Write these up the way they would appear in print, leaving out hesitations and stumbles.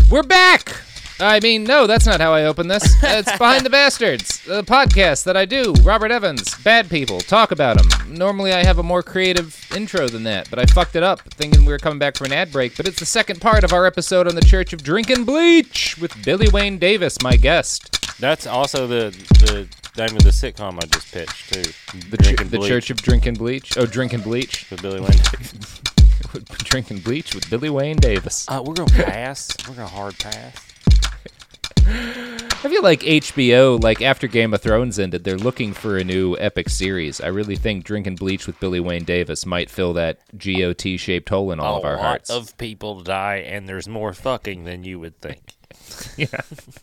We're back! I mean, no, that's not how I open this. It's Behind the Bastards, the podcast that I do. Robert Evans, bad people, talk about them. Normally I have a more creative intro than that, but I fucked it up thinking we were coming back for an ad break. But it's the second part of our episode on the Church of Drinkin' Bleach with Billy Wayne Davis, my guest. That's also the name of the sitcom I just pitched, too. The Church of Drinkin' Bleach? Oh, Drinkin' Bleach. With Billy Wayne Davis. Drinkin' Bleach with Billy Wayne Davis. We're going to pass. We're going to hard pass. I feel like HBO, like after Game of Thrones ended, they're looking for a new epic series. I really think Drinkin' Bleach with Billy Wayne Davis might fill that GOT-shaped hole in all of our hearts. A lot of people die, and there's more fucking than you would think. Yeah.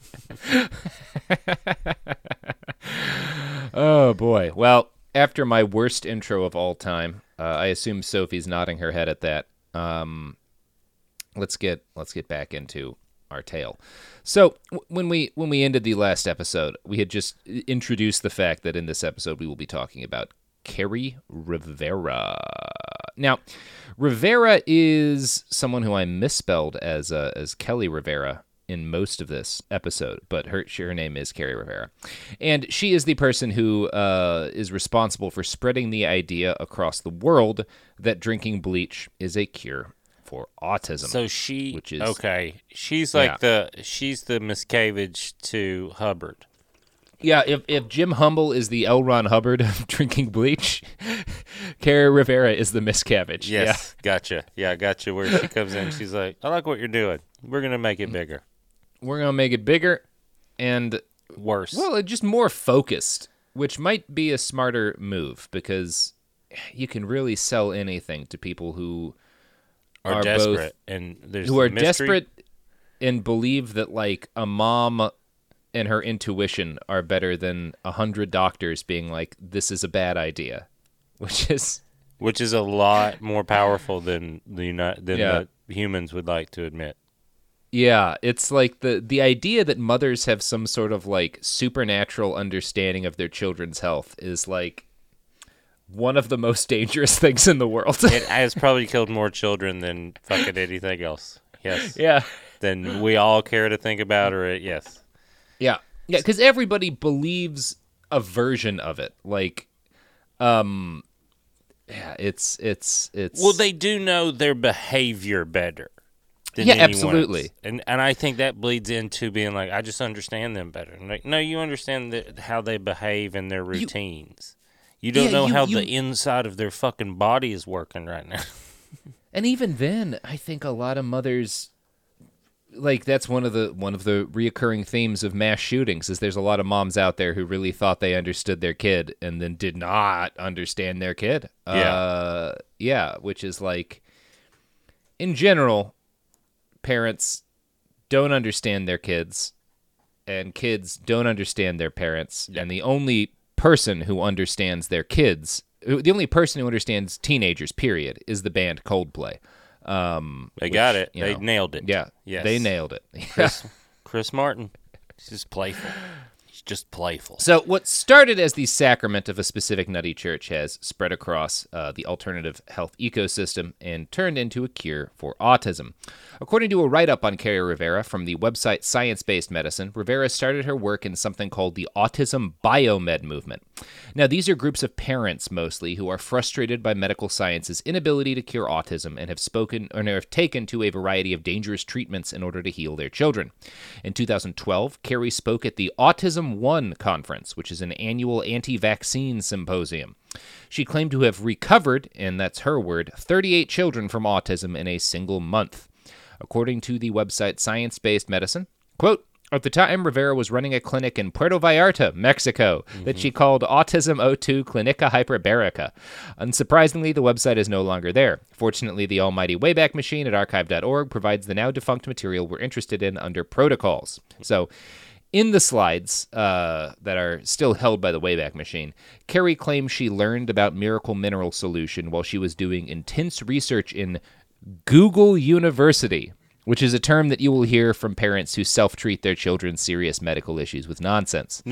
Oh, boy. Well, after my worst intro of all time, I assume Sophie's nodding her head at that. Let's get back into our tale. So when we ended the last episode, we had just introduced the fact that in this episode we will be talking about Kerry Rivera. Now, Rivera is someone who I misspelled as Kelly Rivera in most of this episode, but her name is Kerry Rivera. And she is the person who is responsible for spreading the idea across the world that drinking bleach is a cure for autism. So she's like she's the Miscavige to Hubbard. Yeah, if Jim Humble is the L. Ron Hubbard of drinking bleach, Kerry Rivera is the Miscavige. Yes, yeah. Gotcha. Yeah, gotcha. Where she comes in, she's like, I like what you're doing. We're going to make it bigger. We're going to make it bigger and worse. Well, just more focused, which might be a smarter move because you can really sell anything to people who are desperate, desperate and believe that like a mom and her intuition are better than 100 doctors being like, this is a bad idea, which is a lot more powerful than the humans would like to admit. Yeah, it's like the idea that mothers have some sort of like supernatural understanding of their children's health is like one of the most dangerous things in the world. It has probably killed more children than fucking anything else. Yes. Yeah. Than we all care to think about, or yes. Yeah. Yeah, because everybody believes a version of it. Like, yeah, it's. Well, they do know their behavior better. Yeah, absolutely. And I think that bleeds into being like, I just understand them better. Like, no, you understand how they behave and their routines. You don't know how the inside of their fucking body is working right now. And even then, I think a lot of mothers, like that's one of the reoccurring themes of mass shootings is there's a lot of moms out there who really thought they understood their kid and then did not understand their kid. Yeah, which is like, in general, parents don't understand their kids, and kids don't understand their parents, and the only person who understands their kids, the only person who understands teenagers, period, is the band Coldplay. They got it. They nailed it. Yeah, yes. They nailed it. Chris Martin, he's just playful. He's just playful. So what started as the sacrament of a specific nutty church has spread across the alternative health ecosystem and turned into a cure for autism. According to a write-up on Kerry Rivera from the website Science-Based Medicine, Rivera started her work in something called the Autism Biomed Movement. Now, these are groups of parents, mostly, who are frustrated by medical science's inability to cure autism and have taken to a variety of dangerous treatments in order to heal their children. In 2012, Kerry spoke at the Autism One conference, which is an annual anti-vaccine symposium. She claimed to have recovered, and that's her word, 38 children from autism in a single month. According to the website Science-Based Medicine, quote, at the time, Rivera was running a clinic in Puerto Vallarta, Mexico, that she called Autism O2 Clinica Hyperbarica. Unsurprisingly, the website is no longer there. Fortunately, the almighty Wayback Machine at archive.org provides the now defunct material we're interested in under protocols. So, in the slides that are still held by the Wayback Machine, Kerry claims she learned about Miracle Mineral Solution while she was doing intense research in Google University, which is a term that you will hear from parents who self-treat their children's serious medical issues with nonsense.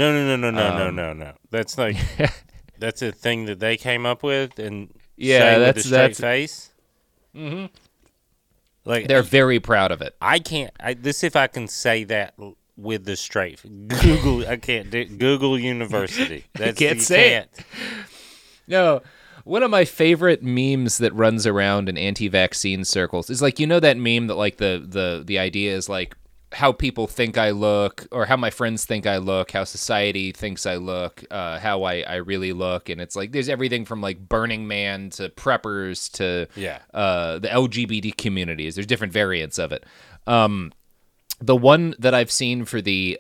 No. That's like, that's a thing that they came up with and say with a straight face? Mm-hmm. Like they're very proud of it. I can't. This if I can say that with the straight Google. I can't do Google University. That's, can't say it. No. One of my favorite memes that runs around in anti-vaccine circles is like, you know, that meme that like the idea is like how people think I look, or how my friends think I look, how society thinks I look, how I really look. And it's like, there's everything from like Burning Man to preppers to the LGBT communities. There's different variants of it. The one that I've seen for the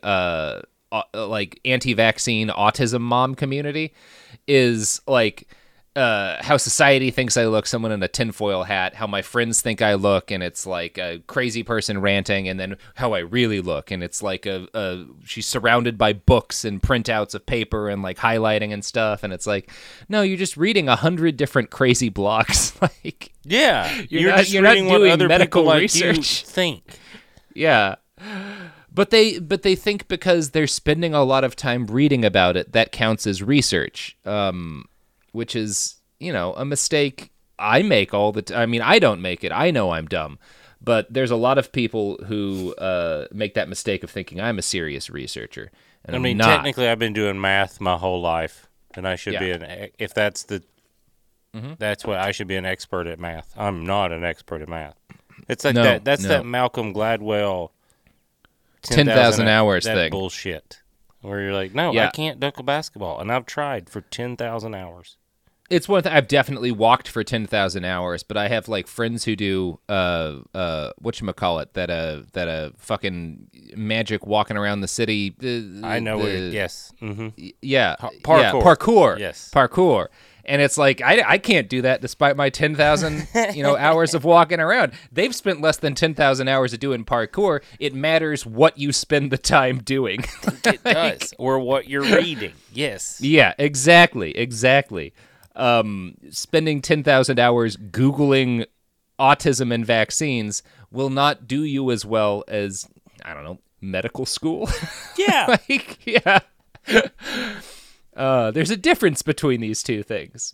like anti-vaccine autism mom community is like, how society thinks I look, someone in a tinfoil hat, how my friends think I look, and it's like a crazy person ranting, and then how I really look, and it's like she's surrounded by books and printouts of paper and like highlighting and stuff, and it's like, no, you're just reading 100 different crazy blogs. Like, yeah, you're not doing what other medical people research. Like you think. Yeah. But they think because they're spending a lot of time reading about it, that counts as research. Which is, you know, a mistake I make all the time. I mean, I don't make it. I know I'm dumb. But there's a lot of people who make that mistake of thinking I'm a serious researcher. And I mean, technically, I've been doing math my whole life, and I should be if that's the, that's what I should be an expert at math. I'm not an expert at math. It's like that Malcolm Gladwell 10,000 hours thing. Bullshit. Where you're like, no, I can't dunk a basketball, and I've tried for 10,000 hours. It's one thing. I've definitely walked for 10,000 hours, but I have like friends who do whatchamacallit, that fucking magic walking around the city. I know yes. Mm-hmm. Yeah. Parkour. Yes. Parkour. And it's like, I can't do that despite my 10,000 hours of walking around. They've spent less than 10,000 hours of doing parkour. It matters what you spend the time doing. It does. Or what you're reading. Yes. Yeah, exactly. Spending 10,000 hours Googling autism and vaccines will not do you as well as, I don't know, medical school. Yeah. There's a difference between these two things.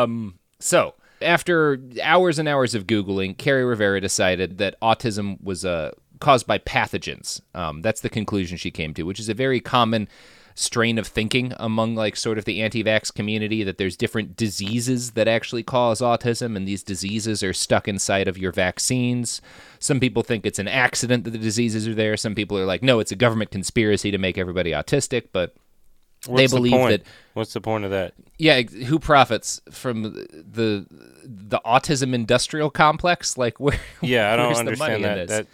So, after hours and hours of Googling, Kerri Rivera decided that autism was caused by pathogens. That's the conclusion she came to, which is a very common strain of thinking among like sort of the anti-vax community, that there's different diseases that actually cause autism, and these diseases are stuck inside of your vaccines. Some people think it's an accident that the diseases are there. Some people are like, no, it's a government conspiracy to make everybody autistic, but they believe that. What's the point of that? Yeah, who profits from the autism industrial complex? Like, where? Yeah, I don't understand that.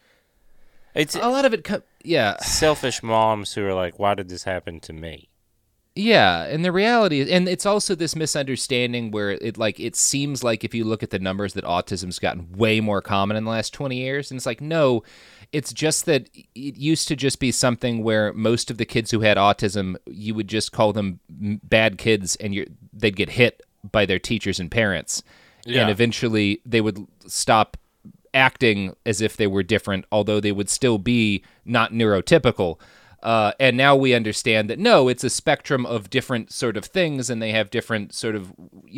It's a lot of it. Selfish moms who are like, "Why did this happen to me?" Yeah, and the reality is, and it's also this misunderstanding where it seems like if you look at the numbers that autism's gotten way more common in the last 20 years, and it's like, no, it's just that it used to just be something where most of the kids who had autism, you would just call them bad kids, and they'd get hit by their teachers and parents, and eventually they would stop acting as if they were different, although they would still be not neurotypical. And now we understand that, no, it's a spectrum of different sort of things, and they have different sort of,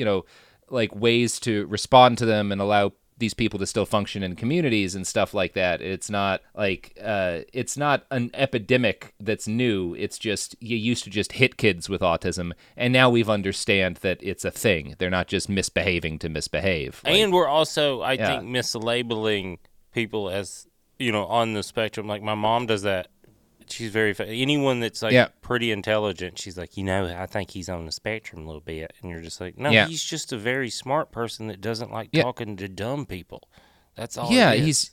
like ways to respond to them and allow these people to still function in communities and stuff like that. It's not like, it's not an epidemic that's new. It's just, you used to just hit kids with autism, and now we've understand that it's a thing. They're not just misbehaving to misbehave. And we're also, I think, mislabeling people as, on the spectrum. Like my mom does that. She's very anyone that's like pretty intelligent. She's like, I think he's on the spectrum a little bit, and you're just like, no, he's just a very smart person that doesn't like talking to dumb people. That's all. Yeah, he's.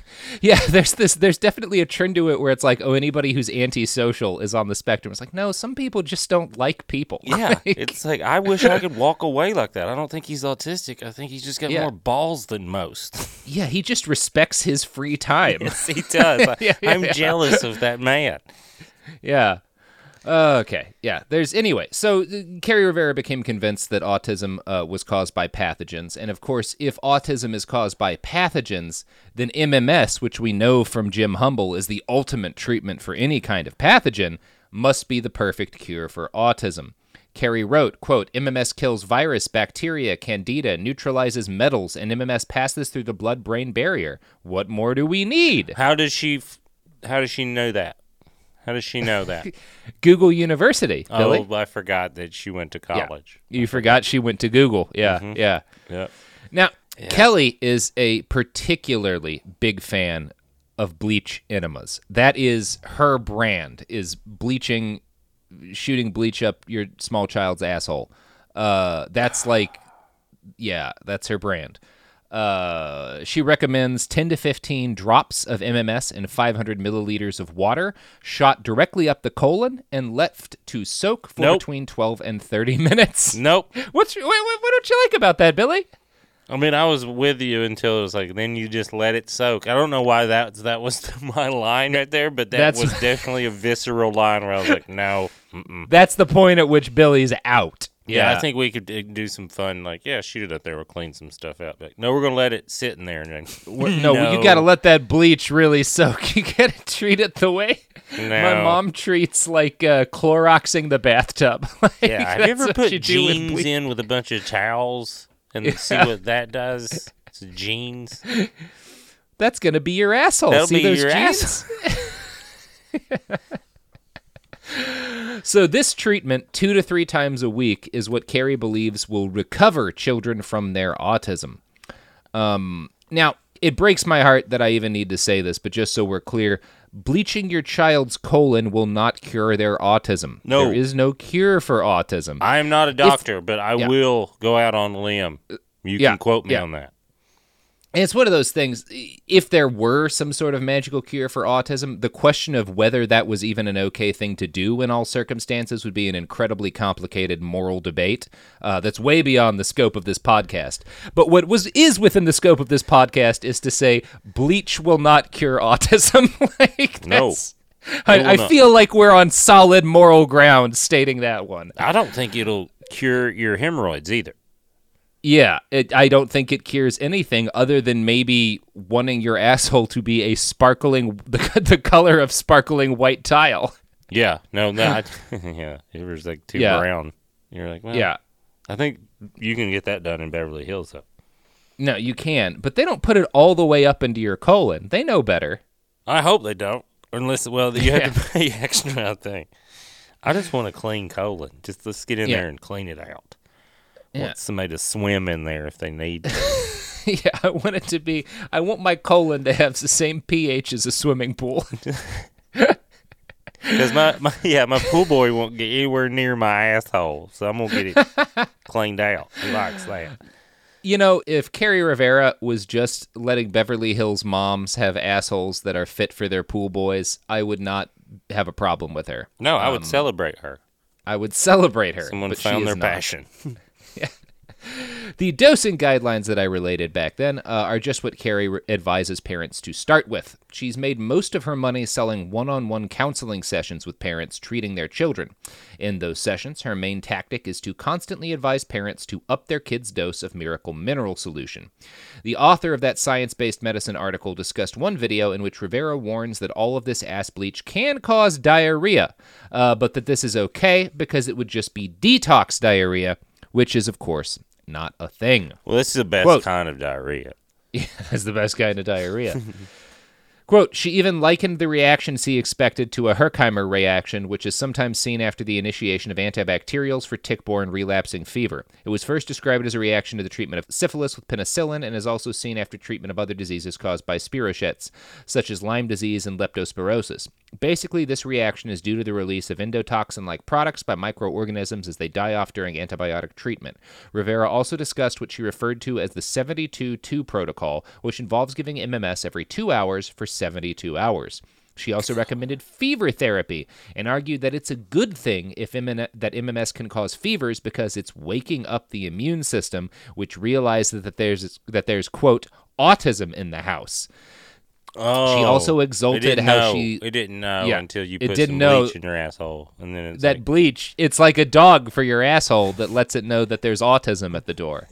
There's definitely a trend to it where it's like, oh, anybody who's antisocial is on the spectrum. It's like, no, some people just don't like people. Yeah, it's like, I wish I could walk away like that. I don't think he's autistic. I think he's just got more balls than most. Yeah, he just respects his free time. Yes, he does. I'm jealous of that man. Yeah. Okay. Yeah. So Kerri Rivera became convinced that autism was caused by pathogens. And of course, if autism is caused by pathogens, then MMS, which we know from Jim Humble is the ultimate treatment for any kind of pathogen, must be the perfect cure for autism. Carrie wrote, quote, MMS kills virus, bacteria, candida, neutralizes metals, and MMS passes through the blood-brain barrier. What more do we need? How does she know that? How does she know that? Google University, Billy. Oh, I forgot that she went to college. Yeah. You forgot she went to Google. Yeah, yeah. Now, Kelly is a particularly big fan of bleach enemas. That is her brand, is shooting bleach up your small child's asshole. That's like, that's her brand. She recommends 10 to 15 drops of MMS in 500 milliliters of water, shot directly up the colon and left to soak for between 12 and 30 minutes. Nope. What don't you like about that, Billy? I mean, I was with you until it was like, then you just let it soak. I don't know why that was my line right there, but that was definitely a visceral line where I was like, no. That's the point at which Billy's out. Yeah, I think we could do some fun, like, shoot it up there, we'll clean some stuff out. Like, no, we're going to let it sit in there. And then, no, you got to let that bleach really soak. You got to treat it the way my mom treats, like, Cloroxing the bathtub. Have you ever put jeans in with a bunch of towels and see what that does? It's jeans. That's going to be your asshole. That'll see be those your jeans? asshole. So this treatment 2 to 3 times a week is what Carrie believes will recover children from their autism. Now, it breaks my heart that I even need to say this, but just so we're clear, bleaching your child's colon will not cure their autism. No. There is no cure for autism. I am not a doctor, but I will go out on a limb. You can quote me on that. And it's one of those things, if there were some sort of magical cure for autism, the question of whether that was even an okay thing to do in all circumstances would be an incredibly complicated moral debate that's way beyond the scope of this podcast. But what is within the scope of this podcast is to say bleach will not cure autism. I feel like we're on solid moral ground stating that one. I don't think it'll cure your hemorrhoids either. Yeah, I don't think it cures anything other than maybe wanting your asshole to be the color of sparkling white tile. Yeah, it was like too brown. You're like, well, I think you can get that done in Beverly Hills, though. No, you can, but they don't put it all the way up into your colon. They know better. I hope they don't, unless you have to pay extra thing. I just want a clean colon. Just let's get in there and clean it out. I want somebody to swim in there if they need to. I want my colon to have the same pH as a swimming pool. Because my pool boy won't get anywhere near my asshole, so I'm going to get it cleaned out. He likes that. You know, if Carrie Rivera was just letting Beverly Hills moms have assholes that are fit for their pool boys, I would not have a problem with her. No, I would celebrate her. I would celebrate her. Someone found their passion. The dosing guidelines that I related back then are just what Carrie advises parents to start with. She's made most of her money selling one-on-one counseling sessions with parents treating their children. In those sessions, her main tactic is to constantly advise parents to up their kids' dose of Miracle Mineral Solution. The author of that science-based medicine article discussed one video in which Rivera warns that all of this ass bleach can cause diarrhea, but that this is okay because it would just be detox diarrhea, which is, of course, not a thing. Well, this is the best kind of diarrhea. Yeah, that's the best kind of diarrhea. Quote, she even likened the reaction she expected to a Herkimer reaction, which is sometimes seen after the initiation of antibacterials for tick-borne relapsing fever. It was first described as a reaction to the treatment of syphilis with penicillin and is also seen after treatment of other diseases caused by spirochetes, such as Lyme disease and leptospirosis. Basically, this reaction is due to the release of endotoxin-like products by microorganisms as they die off during antibiotic treatment. Rivera also discussed what she referred to as the 72-2 protocol, which involves giving MMS every 2 hours for 72 hours. She also recommended fever therapy and argued that it's a good thing that MMS can cause fevers because it's waking up the immune system, which realizes that there's quote, autism in the house. Oh, she also exulted it didn't know until you put some bleach in your asshole, and then it's that bleach. It's like a dog for your asshole that lets it know that there's autism at the door.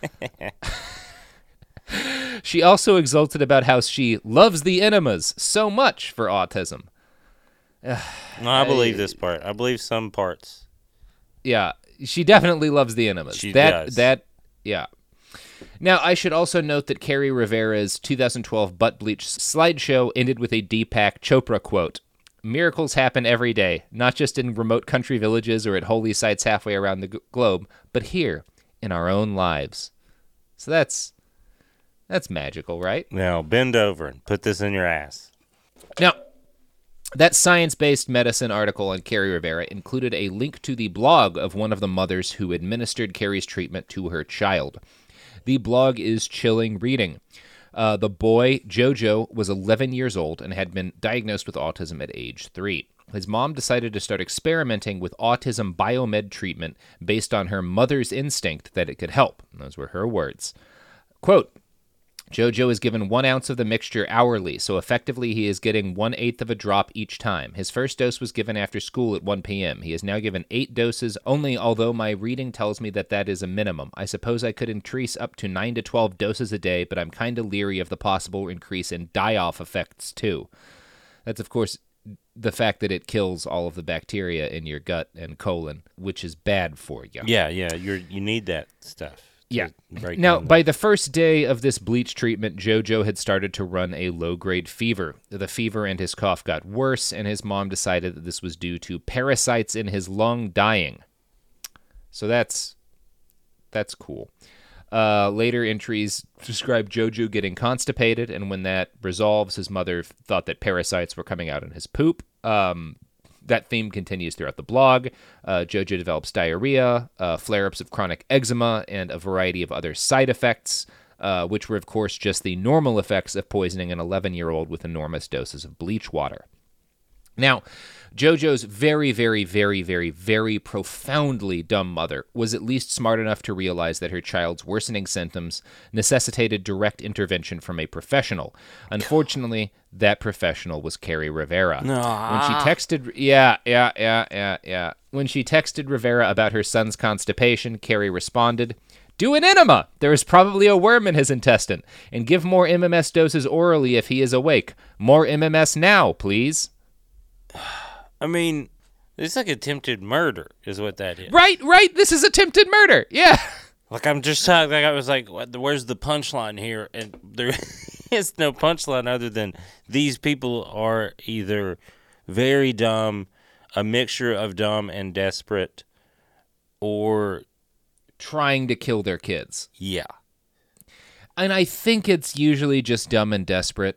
She also exulted about how she loves the enemas so much for autism. No, I believe this part. I believe some parts. Yeah, She definitely loves the enemas. She does. Yeah. Now, I should also note that Kerry Rivera's 2012 butt bleach slideshow ended with a Deepak Chopra quote. Miracles happen every day, not just in remote country villages or at holy sites halfway around the globe, but here in our own lives. So that's magical, right? Now, bend over and put this in your ass. Now, that science-based medicine article on Kerry Rivera included a link to the blog of one of the mothers who administered Kerry's treatment to her child. The blog is chilling reading. The boy, Jojo, was 11 years old and had been diagnosed with autism at age 3. His mom decided to start experimenting with autism biomed treatment based on her mother's instinct that it could help. Those were her words. Quote, Jojo is given 1 ounce of the mixture hourly, so effectively he is getting 1/8 of a drop each time. His first dose was given after school at 1 p.m. He is now given 8 doses only, although my reading tells me that is a minimum. I suppose I could increase up to 9 to 12 doses a day, but I'm kind of leery of the possible increase in die-off effects too. That's, of course, the fact that it kills all of the bacteria in your gut and colon, which is bad for you. Yeah, you need that stuff. Yeah. Now, by the first day of this bleach treatment, Jojo had started to run a low-grade fever. The fever and his cough got worse, and his mom decided that this was due to parasites in his lung dying. So that's cool. Later entries describe Jojo getting constipated, and when that resolves, his mother thought that parasites were coming out in his poop. That theme continues throughout the blog. Jojo develops diarrhea, flare-ups of chronic eczema, and a variety of other side effects, which were, of course, just the normal effects of poisoning an 11-year-old with enormous doses of bleach water. Now, Jojo's very, very, very, very, very profoundly dumb mother was at least smart enough to realize that her child's worsening symptoms necessitated direct intervention from a professional. Unfortunately, that professional was Kerry Rivera. When she texted, When she texted Rivera about her son's constipation, Kerry responded, "Do an enema. There is probably a worm in his intestine, and give more MMS doses orally if he is awake. More MMS now, please." I mean, it's like attempted murder is what that is. Right. This is attempted murder. Yeah. Like, I'm just talking, like, I was like, where's the punchline here? And there is no punchline other than these people are either very dumb, a mixture of dumb and desperate, or trying to kill their kids. Yeah. And I think it's usually just dumb and desperate.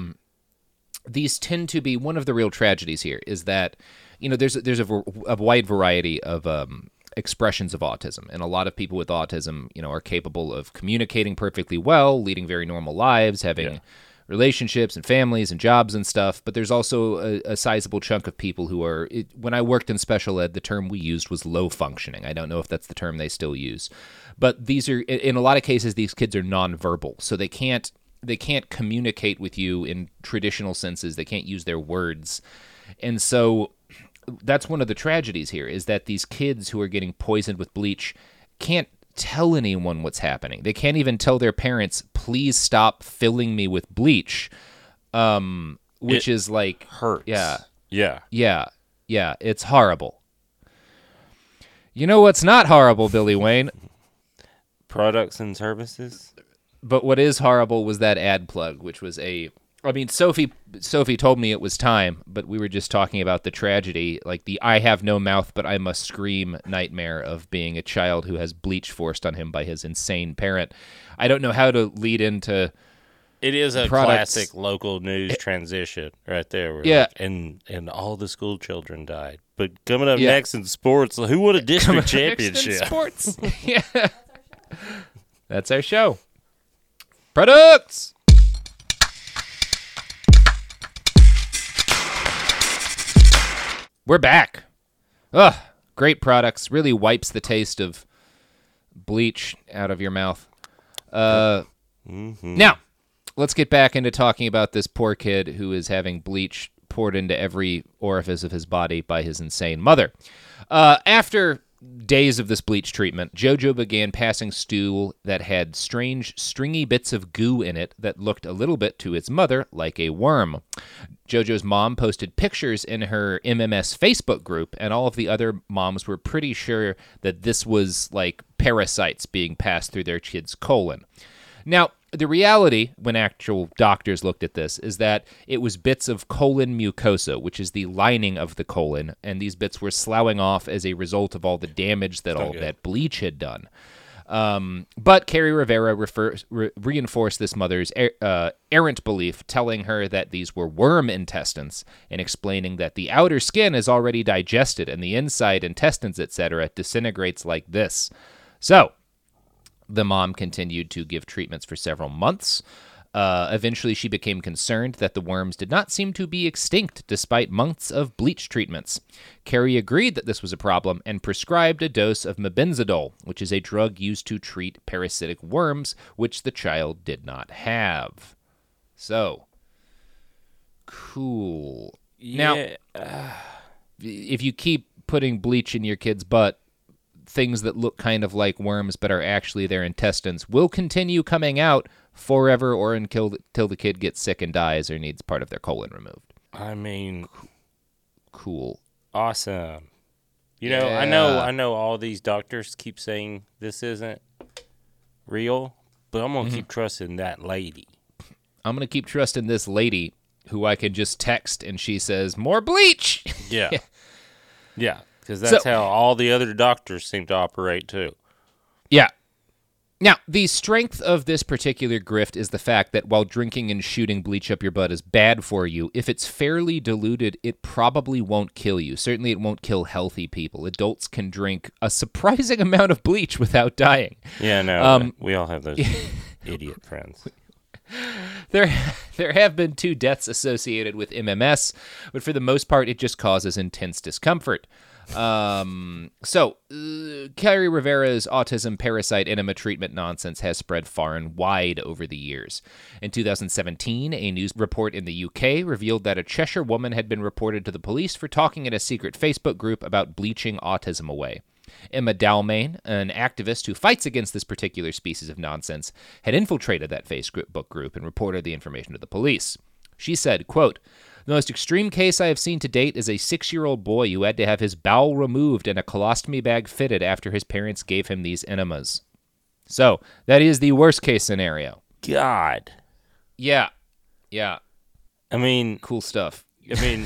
These tend to be, one of the real tragedies here is that, there's a wide variety of expressions of autism, and a lot of people with autism, are capable of communicating perfectly well, leading very normal lives, having relationships and families and jobs and stuff, but there's also a sizable chunk of people who are, when I worked in special ed, the term we used was low functioning. I don't know if that's the term they still use, but these are, in a lot of cases, these kids are nonverbal, so they can't communicate with you in traditional senses. They can't use their words. And so that's one of the tragedies here, is that these kids who are getting poisoned with bleach can't tell anyone what's happening. They can't even tell their parents, please stop filling me with bleach, which is like... hurts. Yeah, it's horrible. You know what's not horrible, Billy Wayne? Products and services? But what is horrible was that ad plug, which was Sophie told me it was time, but we were just talking about the tragedy, like the I have no mouth but I must scream nightmare of being a child who has bleach forced on him by his insane parent. I don't know how to lead into... It is a classic local news transition right there. Yeah. Like, and all the school children died. But coming up next in sports, who won a district championship? Next in sports. Yeah. That's our show. Products! We're back. Ugh, great products. Really wipes the taste of bleach out of your mouth. Now, let's get back into talking about this poor kid who is having bleach poured into every orifice of his body by his insane mother. After days of this bleach treatment, JoJo began passing stool that had strange, stringy bits of goo in it that looked a little bit to its mother like a worm. JoJo's mom posted pictures in her MMS Facebook group, and all of the other moms were pretty sure that this was like parasites being passed through their kid's colon. Now, the reality, when actual doctors looked at this, is that it was bits of colon mucosa, which is the lining of the colon, and these bits were sloughing off as a result of all the damage that all that bleach had done. But Kerry Rivera reinforced this mother's errant belief, telling her that these were worm intestines and explaining that the outer skin is already digested and the inside intestines, etc., disintegrates like this. So, the mom continued to give treatments for several months. Eventually, she became concerned that the worms did not seem to be extinct despite months of bleach treatments. Kerry agreed that this was a problem and prescribed a dose of mebendazole, which is a drug used to treat parasitic worms, which the child did not have. So, cool. Yeah. Now, if you keep putting bleach in your kid's butt, things that look kind of like worms but are actually their intestines will continue coming out forever or until the kid gets sick and dies or needs part of their colon removed. I mean, cool. Awesome. You know, I know all these doctors keep saying this isn't real, but I'm going to keep trusting that lady. I'm going to keep trusting this lady who I can just text and she says, more bleach. Yeah. Yeah. Because that's how all the other doctors seem to operate, too. Yeah. Now, the strength of this particular grift is the fact that while drinking and shooting bleach up your butt is bad for you, if it's fairly diluted, it probably won't kill you. Certainly, it won't kill healthy people. Adults can drink a surprising amount of bleach without dying. Yeah, no, we all have those idiot friends. There have been 2 deaths associated with MMS, but for the most part, it just causes intense discomfort. Kerry Rivera's autism parasite enema treatment nonsense has spread far and wide over the years. In 2017, a news report in the UK revealed that a Cheshire woman had been reported to the police for talking in a secret Facebook group about bleaching autism away. Emma Dalmain, an activist who fights against this particular species of nonsense, had infiltrated that Facebook group and reported the information to the police. She said, quote, "The most extreme case I have seen to date is a 6-year-old boy who had to have his bowel removed and a colostomy bag fitted after his parents gave him these enemas." So, that is the worst case scenario. God. Yeah. Yeah. I mean... Cool stuff. I mean...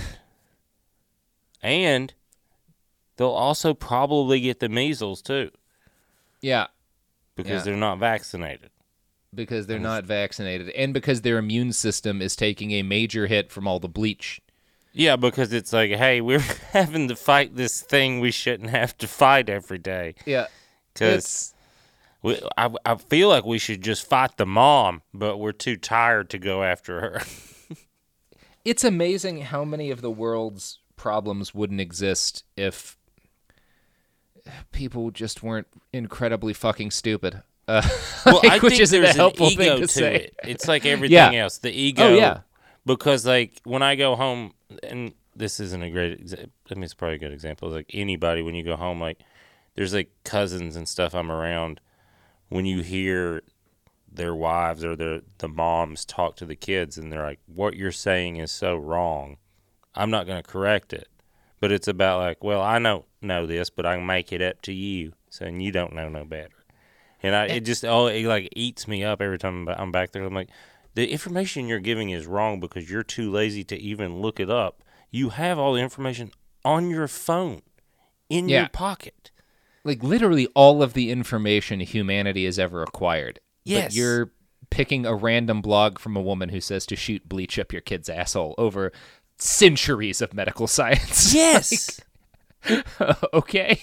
and they'll also probably get the measles, too. Yeah. Because they're not vaccinated. Because they're not vaccinated, and because their immune system is taking a major hit from all the bleach. Yeah, because it's like, hey, we're having to fight this thing we shouldn't have to fight every day. Yeah. Because I feel like we should just fight the mom, but we're too tired to go after her. It's amazing how many of the world's problems wouldn't exist if people just weren't incredibly fucking stupid. Well, I think there's an ego to it. It's like everything else. The ego. Oh, yeah. Because, like, when I go home, and this isn't a great example. I mean, it's probably a good example. Like, anybody, when you go home, like, there's, like, cousins and stuff I'm around. When you hear their wives or the moms talk to the kids, and they're like, what you're saying is so wrong. I'm not going to correct it. But it's about, like, well, I don't know this, but I can make it up to you, saying you don't know no better. And it like eats me up every time I'm back there. I'm like, the information you're giving is wrong because you're too lazy to even look it up. You have all the information on your phone, in your pocket. Like literally all of the information humanity has ever acquired. Yes. But you're picking a random blog from a woman who says to shoot bleach up your kid's asshole over centuries of medical science. Yes. Okay.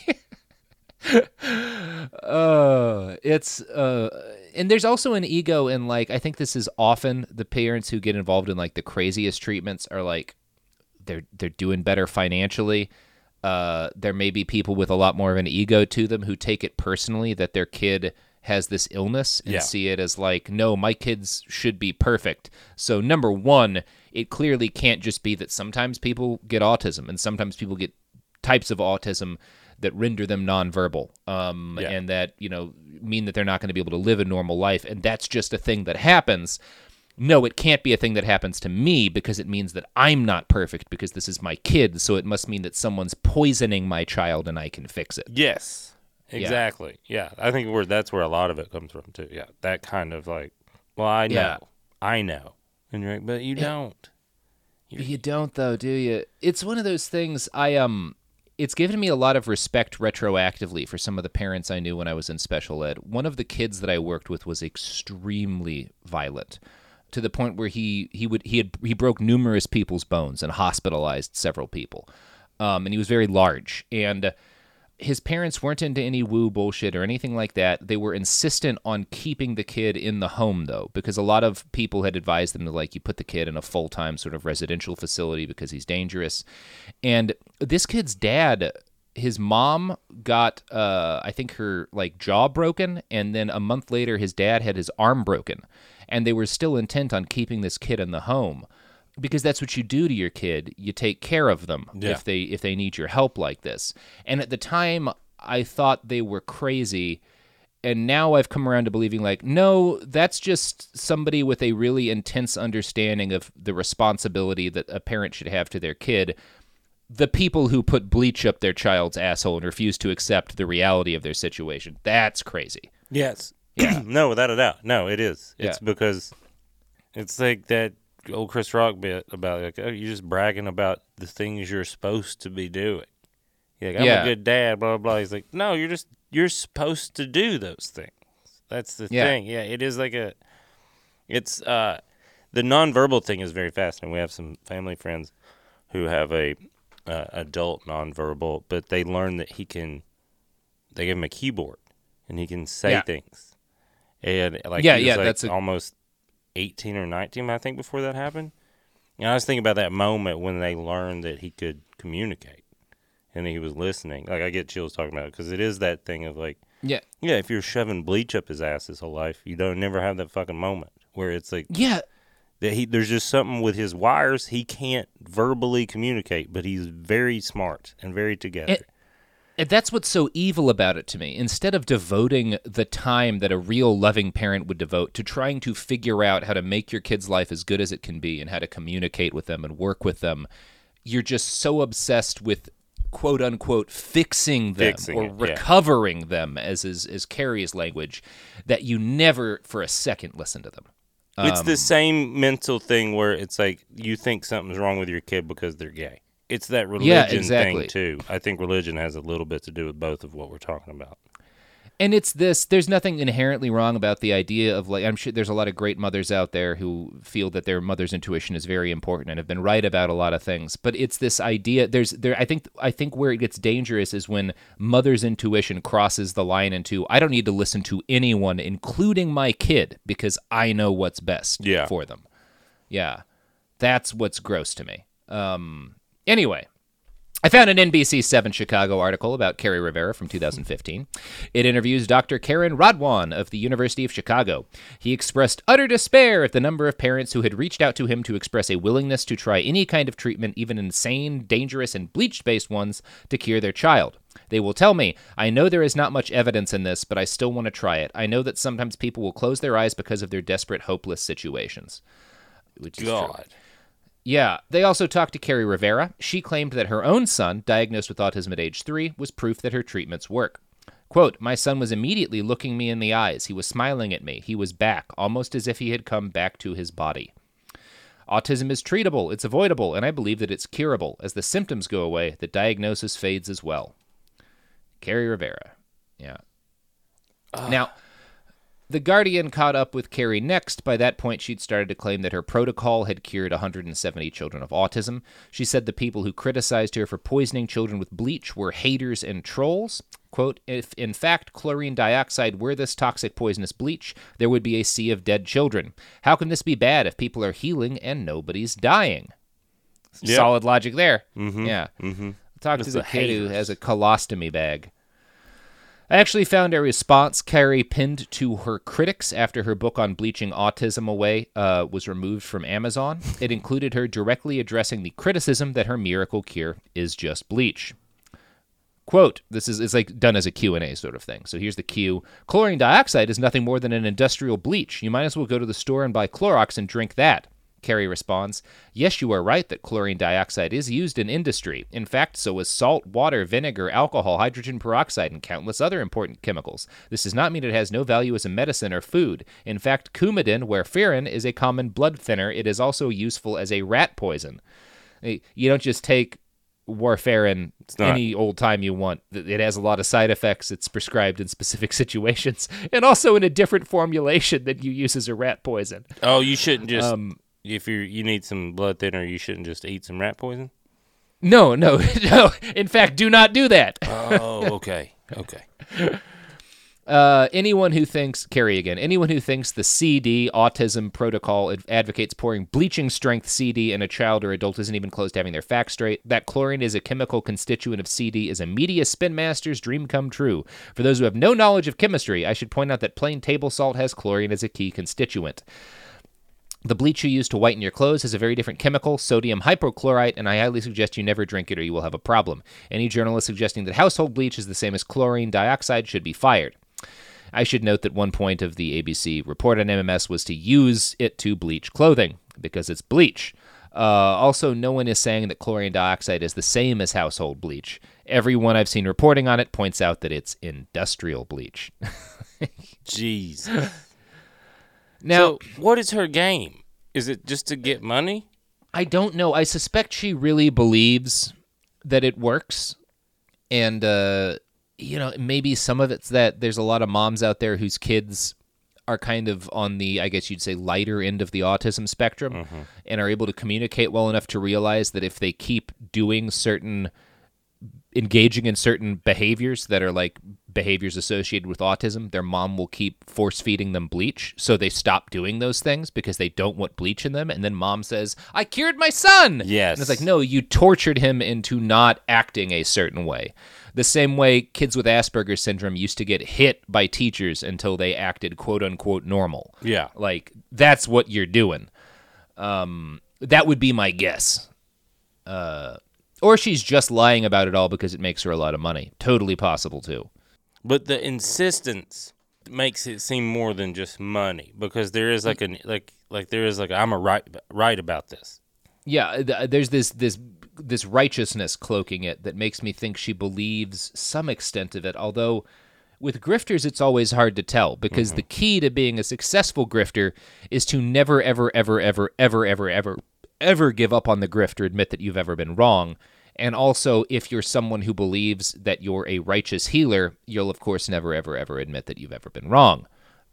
And there's also an ego in, like, I think this is often the parents who get involved in, like, the craziest treatments are like they're doing better financially. There may be people with a lot more of an ego to them who take it personally that their kid has this illness and see it as like, no, my kids should be perfect. So number one, it clearly can't just be that sometimes people get autism and sometimes people get types of autism that render them nonverbal, and that, mean that they're not going to be able to live a normal life, and that's just a thing that happens. No, it can't be a thing that happens to me because it means that I'm not perfect because this is my kid, so it must mean that someone's poisoning my child and I can fix it. Yes, exactly. Yeah, I think that's where a lot of it comes from, too. Yeah, that kind of like, well, I know. And you're like, but you don't. You don't, though, do you? It's one of those things, it's given me a lot of respect retroactively for some of the parents I knew when I was in special ed. One of the kids that I worked with was extremely violent, to the point where he broke numerous people's bones and hospitalized several people. And he was very large. And his parents weren't into any woo bullshit or anything like that. They were insistent on keeping the kid in the home, though, because a lot of people had advised them to, like, you put the kid in a full-time sort of residential facility because he's dangerous. And this kid's dad, his mom got, I think, her, like, jaw broken, and then a month later his dad had his arm broken. And they were still intent on keeping this kid in the home because that's what you do to your kid. You take care of them if they need your help like this. And at the time, I thought they were crazy. And now I've come around to believing, like, no, that's just somebody with a really intense understanding of the responsibility that a parent should have to their kid. The people who put bleach up their child's asshole and refuse to accept the reality of their situation, that's crazy. Yes. Yeah. No, without a doubt. No, it is. It's because it's like that old Chris Rock bit about, like, oh, you're just bragging about the things you're supposed to be doing. You're like, I'm a good dad, blah, blah, blah. He's like, no, you're supposed to do those things. That's the thing. Yeah, it is like it's the nonverbal thing is very fascinating. We have some family friends who have a adult nonverbal, but they learn that they give him a keyboard and he can say things. And like, that's almost 18 or 19, I think, before that happened. And I was thinking about that moment when they learned that he could communicate and he was listening. Like, I get chills talking about it because it is that thing of like, if you're shoving bleach up his ass his whole life, you don't never have that fucking moment where it's like, that there's just something with his wires. He can't verbally communicate, but he's very smart and very together. And that's what's so evil about it to me. Instead of devoting the time that a real loving parent would devote to trying to figure out how to make your kid's life as good as it can be and how to communicate with them and work with them, you're just so obsessed with, quote unquote, fixing them or recovering them, as is Carrie's language, that you never for a second listen to them. It's the same mental thing where it's like you think something's wrong with your kid because they're gay. It's that religion thing, too. I think religion has a little bit to do with both of what we're talking about. And it's this, there's nothing inherently wrong about the idea of, like, I'm sure there's a lot of great mothers out there who feel that their mother's intuition is very important and have been right about a lot of things. But it's this idea, I think where it gets dangerous is when mother's intuition crosses the line into, I don't need to listen to anyone, including my kid, because I know what's best for them. Yeah. That's what's gross to me. Anyway, I found an NBC7 Chicago article about Kerry Rivera from 2015. It interviews Dr. Karen Radwan of the University of Chicago. He expressed utter despair at the number of parents who had reached out to him to express a willingness to try any kind of treatment, even insane, dangerous, and bleach-based ones, to cure their child. They will tell me, I know there is not much evidence in this, but I still want to try it. I know that sometimes people will close their eyes because of their desperate, hopeless situations. Which is true. Yeah, they also talked to Kerry Rivera. She claimed that her own son, diagnosed with autism at age 3, was proof that her treatments work. Quote, my son was immediately looking me in the eyes. He was smiling at me. He was back, almost as if he had come back to his body. Autism is treatable, it's avoidable, and I believe that it's curable. As the symptoms go away, the diagnosis fades as well. Kerry Rivera. Yeah. Now, The Guardian caught up with Kerry next. By that point, she'd started to claim that her protocol had cured 170 children of autism. She said the people who criticized her for poisoning children with bleach were haters and trolls. Quote, if in fact chlorine dioxide were this toxic poisonous bleach, there would be a sea of dead children. How can this be bad if people are healing and nobody's dying? Yep. Solid logic there. Mm-hmm. Yeah. Mm-hmm. Talk to the kid who has a colostomy bag. I actually found a response Kerry pinned to her critics after her book on bleaching autism away was removed from Amazon. It included her directly addressing the criticism that her miracle cure is just bleach. Quote, it's like done as a Q&A sort of thing. So here's the Q. Chlorine dioxide is nothing more than an industrial bleach. You might as well go to the store and buy Clorox and drink that. Kerry responds, yes, you are right that chlorine dioxide is used in industry. In fact, so is salt, water, vinegar, alcohol, hydrogen peroxide, and countless other important chemicals. This does not mean it has no value as a medicine or food. In fact, Coumadin, warfarin, is a common blood thinner. It is also useful as a rat poison. You don't just take warfarin any old time you want. It has a lot of side effects. It's prescribed in specific situations, and also in a different formulation that you use as a rat poison. Oh, you shouldn't just... If you need some blood thinner, you shouldn't just eat some rat poison? No. In fact, do not do that. Oh, okay. Anyone who thinks the CD autism protocol advocates pouring bleaching strength CD in a child or adult isn't even close to having their facts straight. That chlorine is a chemical constituent of CD is a media spin master's dream come true. For those who have no knowledge of chemistry, I should point out that plain table salt has chlorine as a key constituent. The bleach you use to whiten your clothes has a very different chemical, sodium hypochlorite, and I highly suggest you never drink it or you will have a problem. Any journalist suggesting that household bleach is the same as chlorine dioxide should be fired. I should note that one point of the ABC report on MMS was to use it to bleach clothing, because it's bleach. Also, no one is saying that chlorine dioxide is the same as household bleach. Everyone I've seen reporting on it points out that it's industrial bleach. Jeez. Now, so what is her game? Is it just to get money? I don't know. I suspect she really believes that it works. And, maybe some of it's that there's a lot of moms out there whose kids are kind of on the, I guess you'd say, lighter end of the autism spectrum and are able to communicate well enough to realize that if they keep engaging in certain behaviors that are like behaviors associated with autism, their mom will keep force-feeding them bleach, so they stop doing those things because they don't want bleach in them, and then mom says, I cured my son! Yes. And it's like, no, you tortured him into not acting a certain way. The same way kids with Asperger's syndrome used to get hit by teachers until they acted quote-unquote normal. Yeah. Like, that's what you're doing. That would be my guess. Or she's just lying about it all because it makes her a lot of money. Totally possible, too. But the insistence makes it seem more than just money, because there is I'm right about this. Yeah, there's this righteousness cloaking it that makes me think she believes some extent of it, although with grifters it's always hard to tell, because the key to being a successful grifter is to never, ever, ever, ever, ever, ever, ever, ever give up on the grift or admit that you've ever been wrong. And also, if you're someone who believes that you're a righteous healer, you'll, of course, never, ever, ever admit that you've ever been wrong.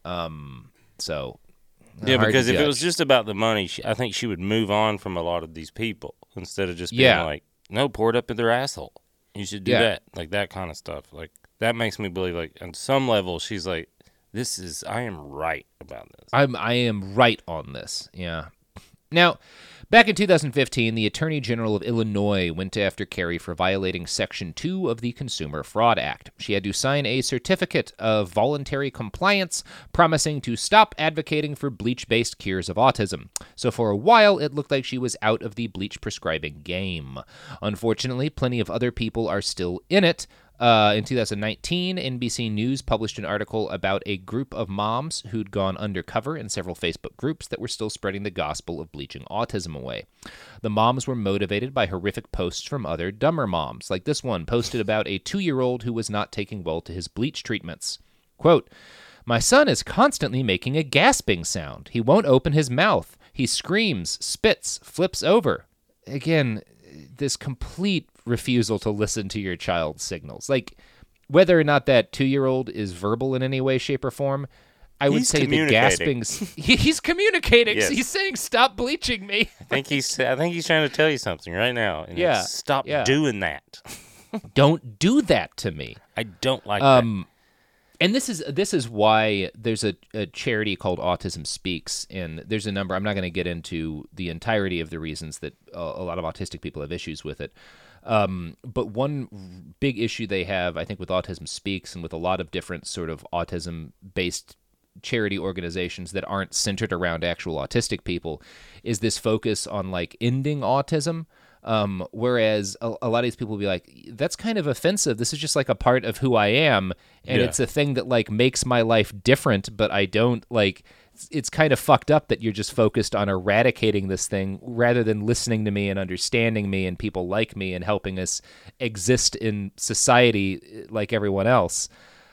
Because if it was just about the money, I think she would move on from a lot of these people instead of just being like, no, pour it up in their asshole. You should do that. Like, that kind of stuff. Like, that makes me believe, like, on some level, she's like, I am right about this. I am right on this, yeah. Now, back in 2015, the Attorney General of Illinois went after Kerry for violating Section 2 of the Consumer Fraud Act. She had to sign a certificate of voluntary compliance promising to stop advocating for bleach-based cures of autism. So for a while, it looked like she was out of the bleach prescribing game. Unfortunately, plenty of other people are still in it. In 2019, NBC News published an article about a group of moms who'd gone undercover in several Facebook groups that were still spreading the gospel of bleaching autism away. The moms were motivated by horrific posts from other dumber moms, like this one posted about a 2-year-old who was not taking well to his bleach treatments. Quote, my son is constantly making a gasping sound. He won't open his mouth. He screams, spits, flips over. Again, this complete refusal to listen to your child's signals. Like, whether or not that 2-year-old is verbal in any way, shape, or form, I would say the gasping... He's communicating. Yes. He's saying, stop bleaching me. I think he's trying to tell you something right now. And stop doing that. Don't do that to me. I don't like that. And this is why there's a charity called Autism Speaks, and there's a number. I'm not going to get into the entirety of the reasons that a lot of autistic people have issues with it. But one big issue they have, I think, with Autism Speaks and with a lot of different sort of autism-based charity organizations that aren't centered around actual autistic people, is this focus on, like, ending autism. Whereas a lot of these people will be like, that's kind of offensive. This is just like a part of who I am. And it's a thing that like makes my life different, but I don't like, it's kind of fucked up that you're just focused on eradicating this thing rather than listening to me and understanding me and people like me and helping us exist in society like everyone else.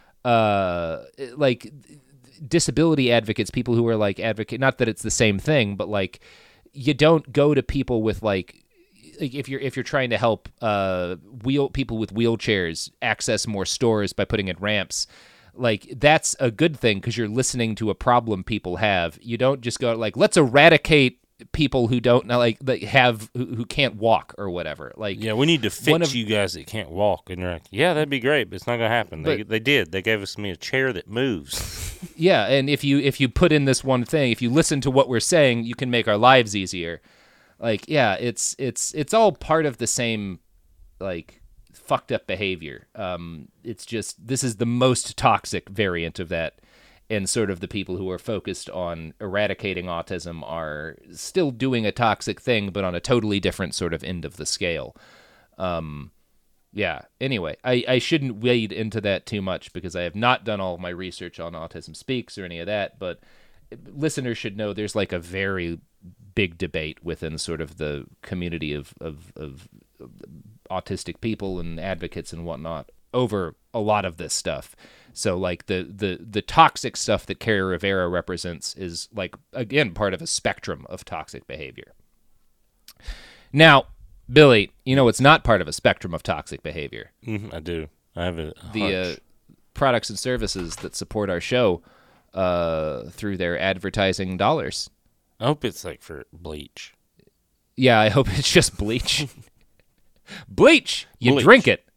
Like disability advocates, people who are like advocate, not that it's the same thing, but like you don't go to people with like if you're trying to help people with wheelchairs access more stores by putting in ramps, like that's a good thing because you're listening to a problem people have. You don't just go like, let's eradicate people who don't like who can't walk or whatever. Like, yeah, we need to fix you guys that can't walk. And you're like, yeah, that'd be great, but it's not gonna happen. They did. They gave me a chair that moves. Yeah, and if you put in this one thing, if you listen to what we're saying, you can make our lives easier. Like, yeah, it's all part of the same like fucked up behavior. It's just this is the most toxic variant of that. And sort of the people who are focused on eradicating autism are still doing a toxic thing, but on a totally different sort of end of the scale. Yeah, anyway, I shouldn't wade into that too much because I have not done all of my research on Autism Speaks or any of that, but listeners should know there's like a very big debate within sort of the community of autistic people and advocates and whatnot over a lot of this stuff. So like the toxic stuff that Kerry Rivera represents is like, again, part of a spectrum of toxic behavior. Now, Billy, you know it's not part of a spectrum of toxic behavior. I do. I have the products and services that support our show through their advertising dollars. I hope it's like for bleach. Yeah, I hope it's just bleach. Bleach! You drink it.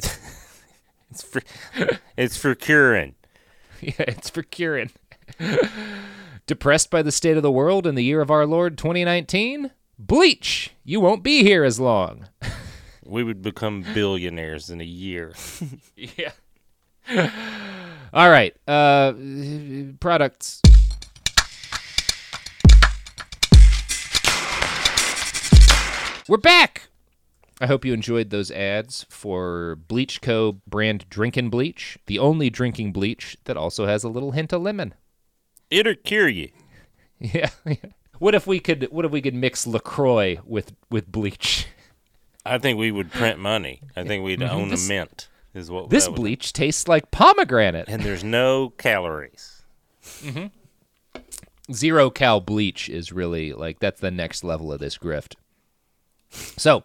It's for curing. Yeah, it's for curing. Depressed by the state of the world in the year of our Lord 2019? Bleach! You won't be here as long. We would become billionaires in a year. Yeah. All right. Products. We're back! I hope you enjoyed those ads for Bleach Co. brand Drinkin' Bleach, the only drinking bleach that also has a little hint of lemon. It'll cure you. Yeah. What if we could mix LaCroix with bleach? I think we would print money. I think we'd own a mint. This bleach tastes like pomegranate. And there's no calories. Mm-hmm. 0 cal bleach is really like that's the next level of this grift. So,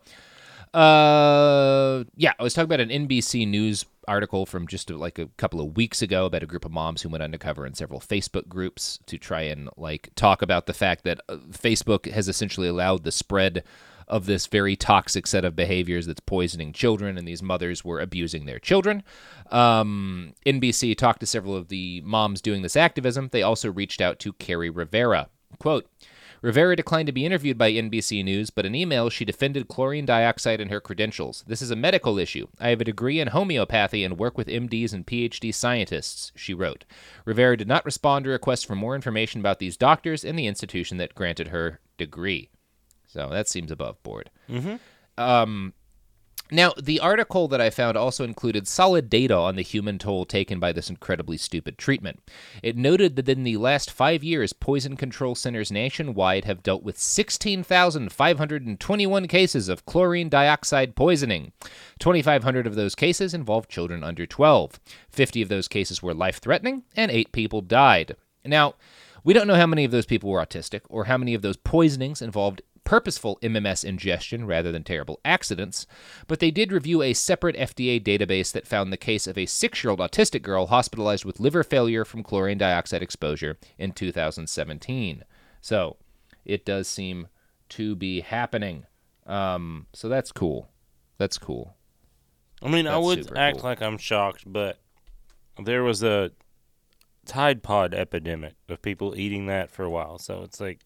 I was talking about an NBC News article from just like a couple of weeks ago about a group of moms who went undercover in several Facebook groups to try and like talk about the fact that Facebook has essentially allowed the spread of this very toxic set of behaviors that's poisoning children, and these mothers were abusing their children. NBC talked to several of the moms doing this activism. They also reached out to Kerry Rivera. Quote, Rivera declined to be interviewed by NBC News, but in email she defended chlorine dioxide and her credentials. This is a medical issue. I have a degree in homeopathy and work with MDs and PhD scientists, she wrote. Rivera did not respond to requests for more information about these doctors and the institution that granted her degree. So that seems above board. Mm-hmm. Now, the article that I found also included solid data on the human toll taken by this incredibly stupid treatment. It noted that in the last 5 years, poison control centers nationwide have dealt with 16,521 cases of chlorine dioxide poisoning. 2,500 of those cases involved children under 12. 50 of those cases were life-threatening, and 8 people died. Now, we don't know how many of those people were autistic or how many of those poisonings involved purposeful MMS ingestion rather than terrible accidents, but they did review a separate FDA database that found the case of a 6-year-old autistic girl hospitalized with liver failure from chlorine dioxide exposure in 2017. So it does seem to be happening. So that's cool. That's cool. I mean, I would act like I'm shocked, but there was a Tide Pod epidemic of people eating that for a while, so it's like...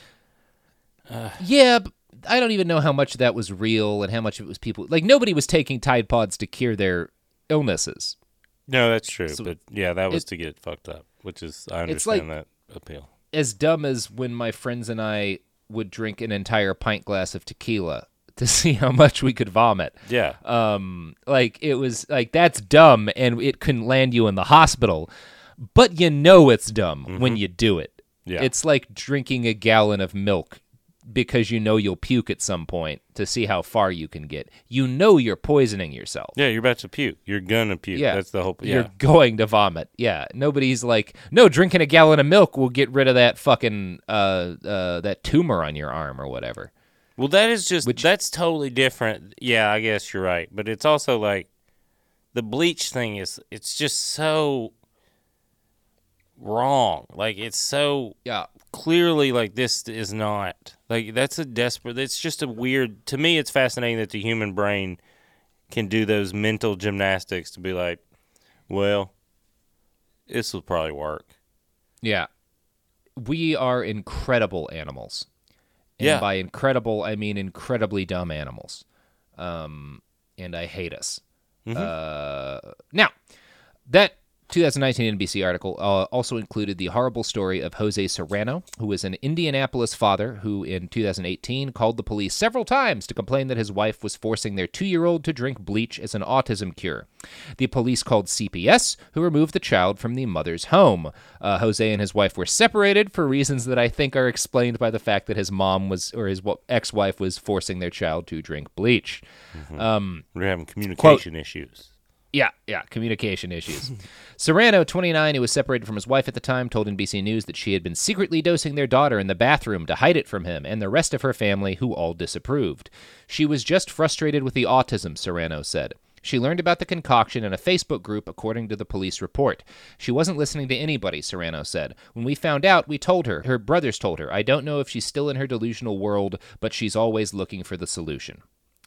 Yeah, but I don't even know how much of that was real and how much of it was people... Like, nobody was taking Tide Pods to cure their illnesses. No, that's true. So but, yeah, that was to get fucked up, which is... I understand that appeal. As dumb as when my friends and I would drink an entire pint glass of tequila to see how much we could vomit. Yeah. Like, it was like, that's dumb, and it can land you in the hospital. But you know it's dumb when you do it. Yeah. It's like drinking a gallon of milk because you know you'll puke at some point to see how far you can get. You know you're poisoning yourself. Yeah, you're about to puke. You're going to puke. Yeah. That's the whole... Yeah. You're going to vomit. Yeah. Nobody's like, no, drinking a gallon of milk will get rid of that fucking, that tumor on your arm or whatever. Well, that is just... that's totally different. Yeah, I guess you're right. But it's also like, the bleach thing is... it's just so... wrong. Like, it's so clearly like this is not like, that's a desperate, it's just a weird, to me it's fascinating that the human brain can do those mental gymnastics to be like, well, this will probably work. Yeah. We are incredible animals. And by incredible, I mean incredibly dumb animals. And I hate us. Now, that 2019 NBC article also included the horrible story of Jose Serrano, who was an Indianapolis father who in 2018 called the police several times to complain that his wife was forcing their 2-year-old to drink bleach as an autism cure. The police called CPS, who removed the child from the mother's home. Jose and his wife were separated for reasons that I think are explained by the fact that his mom was, or his ex-wife was forcing their child to drink bleach. We're having communication issues. Yeah, communication issues. Serrano, 29, who was separated from his wife at the time, told NBC News that she had been secretly dosing their daughter in the bathroom to hide it from him and the rest of her family, who all disapproved. She was just frustrated with the autism, Serrano said. She learned about the concoction in a Facebook group, according to the police report. She wasn't listening to anybody, Serrano said. When we found out, we told her. Her brothers told her. I don't know if she's still in her delusional world, but she's always looking for the solution.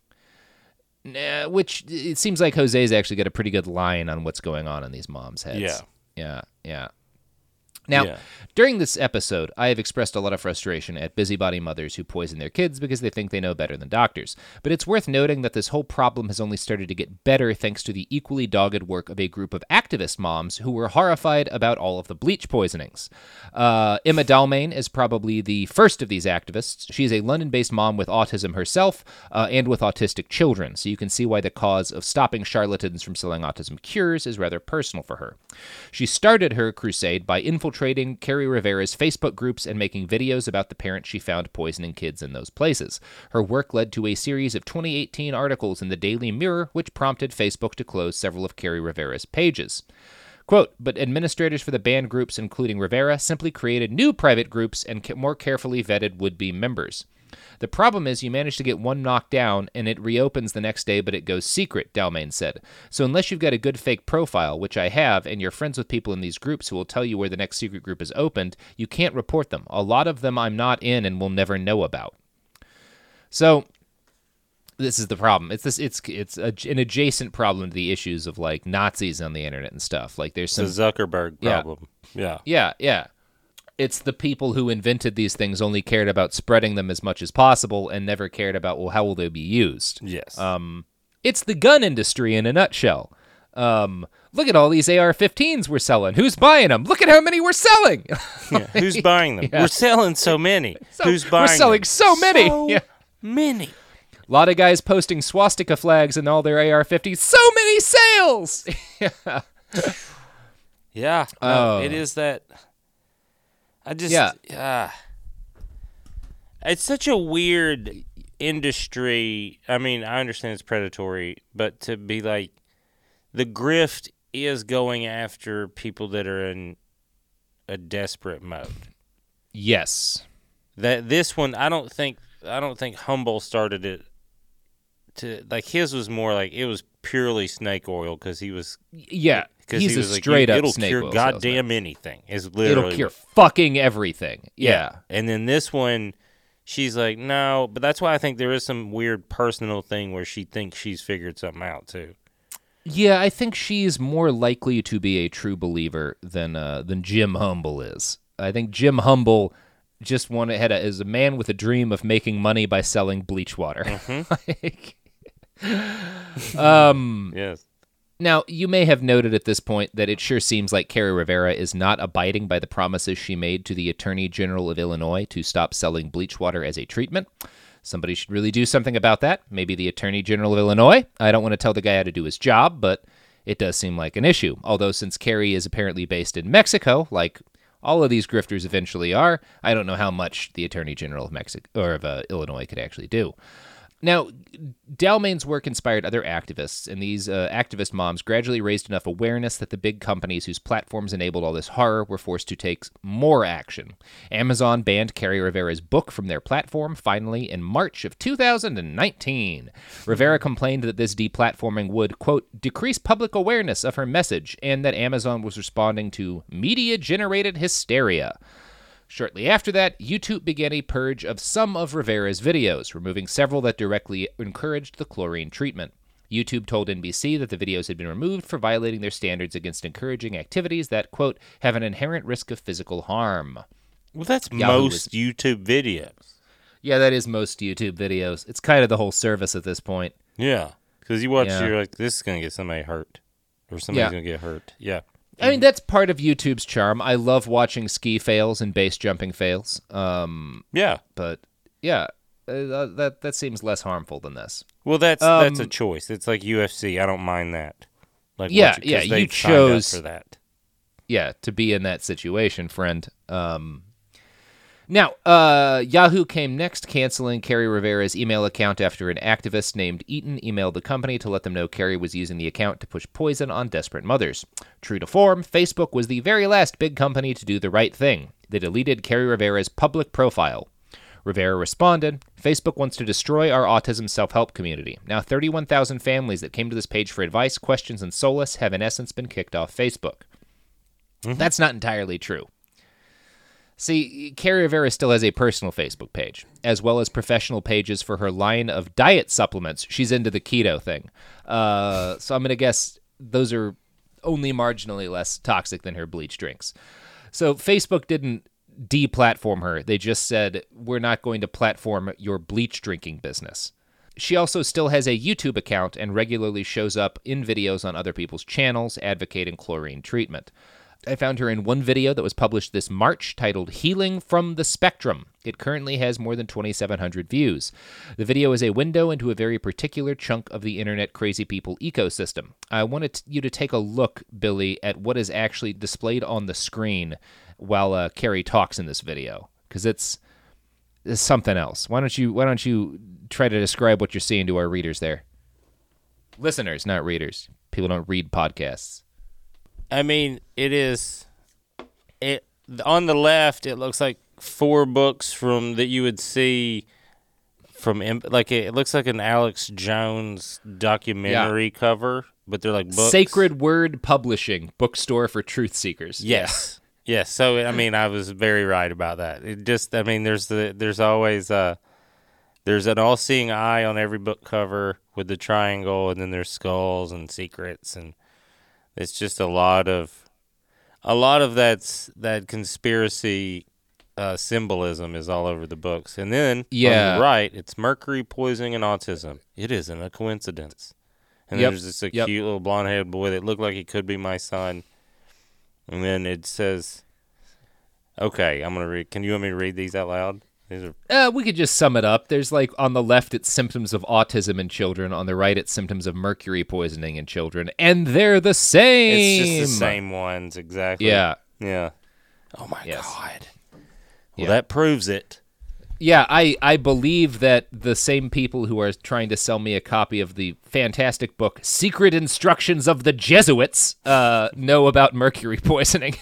Which, it seems like Jose's actually got a pretty good line on what's going on in these moms' heads. Yeah. Now, during this episode, I have expressed a lot of frustration at busybody mothers who poison their kids because they think they know better than doctors. But it's worth noting that this whole problem has only started to get better thanks to the equally dogged work of a group of activist moms who were horrified about all of the bleach poisonings. Emma Dalmain is probably the first of these activists. She is a London-based mom with autism herself and with autistic children, so you can see why the cause of stopping charlatans from selling autism cures is rather personal for her. She started her crusade by infiltrating Kerry Rivera's Facebook groups and making videos about the parents she found poisoning kids in those places. Her work led to a series of 2018 articles in the Daily Mirror, which prompted Facebook to close several of Kerry Rivera's pages. Quote, but administrators for the banned groups, including Rivera, simply created new private groups and more carefully vetted would-be members. The problem is you manage to get one knocked down, and it reopens the next day, but it goes secret, Dalmain said. So unless you've got a good fake profile, which I have, and you're friends with people in these groups who will tell you where the next secret group is opened, you can't report them. A lot of them I'm not in and will never know about. So this is the problem. It's an adjacent problem to the issues of, like, Nazis on the internet and stuff. Like, there's some... the Zuckerberg problem. Yeah. It's the people who invented these things only cared about spreading them as much as possible and never cared about, well, how will they be used? Yes. It's the gun industry in a nutshell. Look at all these AR-15s we're selling. Who's buying them? Look at how many we're selling. Who's buying them? Yeah. We're selling so many. Who's buying them? We're selling so many. Many. A lot of guys posting swastika flags in all their AR-15s. So many sales! Yeah. No, it is that... it's such a weird industry. I mean, I understand it's predatory, but to be like, the grift is going after people that are in a desperate mode. Yes. That this one, I don't think Humble started it to, like, his was more like, it was purely snake oil because he was... Yeah. He's a straight up snake oil salesman. It'll cure goddamn anything. Is literally it'll cure fucking everything. Yeah. And then this one, she's like, no, but that's why I think there is some weird personal thing where she thinks she's figured something out too. Yeah, I think she's more likely to be a true believer than Jim Humble is. I think Jim Humble just is a man with a dream of making money by selling bleach water. Yes. Now, you may have noted at this point that it sure seems like Kerry Rivera is not abiding by the promises she made to the Attorney General of Illinois to stop selling bleach water as a treatment. Somebody should really do something about that. Maybe the Attorney General of Illinois. I don't want to tell the guy how to do his job, but it does seem like an issue. Although since Kerry is apparently based in Mexico, like all of these grifters eventually are, I don't know how much the Attorney General of Mexico or of Illinois could actually do. Now, Dalmain's work inspired other activists, and these activist moms gradually raised enough awareness that the big companies whose platforms enabled all this horror were forced to take more action. Amazon banned Kerry Rivera's book from their platform, finally, in March of 2019. Rivera complained that this deplatforming would, quote, decrease public awareness of her message, and that Amazon was responding to media-generated hysteria. Shortly after that, YouTube began a purge of some of Rivera's videos, removing several that directly encouraged the chlorine treatment. YouTube told NBC that the videos had been removed for violating their standards against encouraging activities that, quote, have an inherent risk of physical harm. Well, that's most YouTube videos. Yeah, that is most YouTube videos. It's kind of the whole service at this point. Yeah, because you watch, you're like, this is going to get somebody hurt, or somebody's going to get hurt. Yeah. I mean, that's part of YouTube's charm. I love watching ski fails and base jumping fails. Yeah. But, yeah, that seems less harmful than this. Well, that's a choice. It's like UFC. I don't mind that. Like, you chose for that. Yeah, to be in that situation, friend. Now, Yahoo came next, canceling Kerry Rivera's email account after an activist named Eaton emailed the company to let them know Kerry was using the account to push poison on desperate mothers. True to form, Facebook was the very last big company to do the right thing. They deleted Kerry Rivera's public profile. Rivera responded, Facebook wants to destroy our autism self-help community. Now 31,000 families that came to this page for advice, questions, and solace have in essence been kicked off Facebook. Mm-hmm. That's not entirely true. See, Kerry Rivera still has a personal Facebook page, as well as professional pages for her line of diet supplements. She's into the keto thing. So I'm going to guess those are only marginally less toxic than her bleach drinks. So Facebook didn't deplatform her. They just said, we're not going to platform your bleach drinking business. She also still has a YouTube account and regularly shows up in videos on other people's channels advocating chlorine treatment. I found her in one video that was published this March titled Healing from the Spectrum. It currently has more than 2,700 views. The video is a window into a very particular chunk of the internet crazy people ecosystem. I wanted you to take a look, Billy, at what is actually displayed on the screen while Kerry talks in this video, because it's something else. Why don't you try to describe what you're seeing to our readers there? Listeners, not readers. People don't read podcasts. I mean, on the left, it looks like 4 books that you would see from, like, it looks like an Alex Jones documentary cover, but they're like books. Sacred Word Publishing, bookstore for truth seekers. Yes. Yeah. Yes. So, I mean, I was very right about that. It just, I mean, there's always, there's an all-seeing eye on every book cover with the triangle, and then there's skulls and secrets, and it's just a lot of that conspiracy symbolism is all over the books. And then on the right, it's mercury poisoning and autism. It isn't a coincidence. And there's just a cute little blonde-haired boy that looked like he could be my son. And then it says, okay, I'm going to read. Can you want me to read these out loud? We could just sum it up. There's like on the left, it's symptoms of autism in children. On the right, it's symptoms of mercury poisoning in children. And they're the same. It's just the same ones, exactly. Yeah. Yeah. Oh, my God. Well, that proves it. Yeah, I believe that the same people who are trying to sell me a copy of the fantastic book, Secret Instructions of the Jesuits, know about mercury poisoning.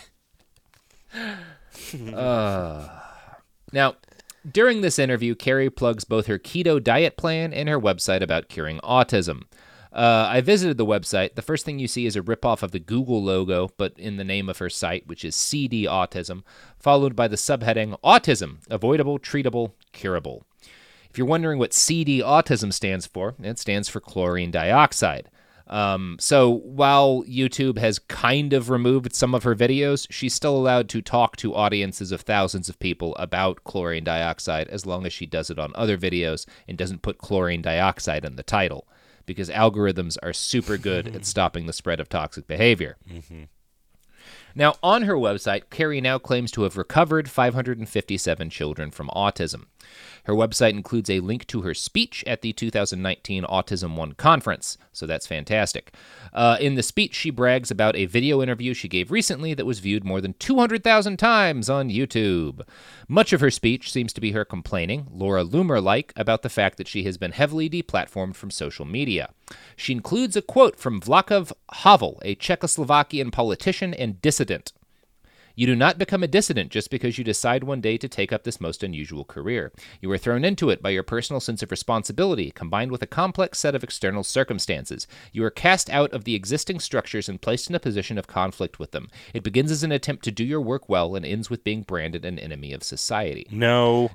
Now, during this interview, Kerry plugs both her keto diet plan and her website about curing autism. I visited the website. The first thing you see is a ripoff of the Google logo, but in the name of her site, which is CD Autism, followed by the subheading, Autism, Avoidable, Treatable, Curable. If you're wondering what CD Autism stands for, it stands for chlorine dioxide. So while YouTube has kind of removed some of her videos, she's still allowed to talk to audiences of thousands of people about chlorine dioxide as long as she does it on other videos and doesn't put chlorine dioxide in the title, because algorithms are super good at stopping the spread of toxic behavior. Mm-hmm. Now, on her website, Carrie now claims to have recovered 557 children from autism. Her website includes a link to her speech at the 2019 Autism One conference, so that's fantastic. In the speech, she brags about a video interview she gave recently that was viewed more than 200,000 times on YouTube. Much of her speech seems to be her complaining, Laura Loomer-like, about the fact that she has been heavily deplatformed from social media. She includes a quote from Václav Havel, a Czechoslovakian politician and dissident. You do not become a dissident just because you decide one day to take up this most unusual career. You are thrown into it by your personal sense of responsibility, combined with a complex set of external circumstances. You are cast out of the existing structures and placed in a position of conflict with them. It begins as an attempt to do your work well and ends with being branded an enemy of society. No.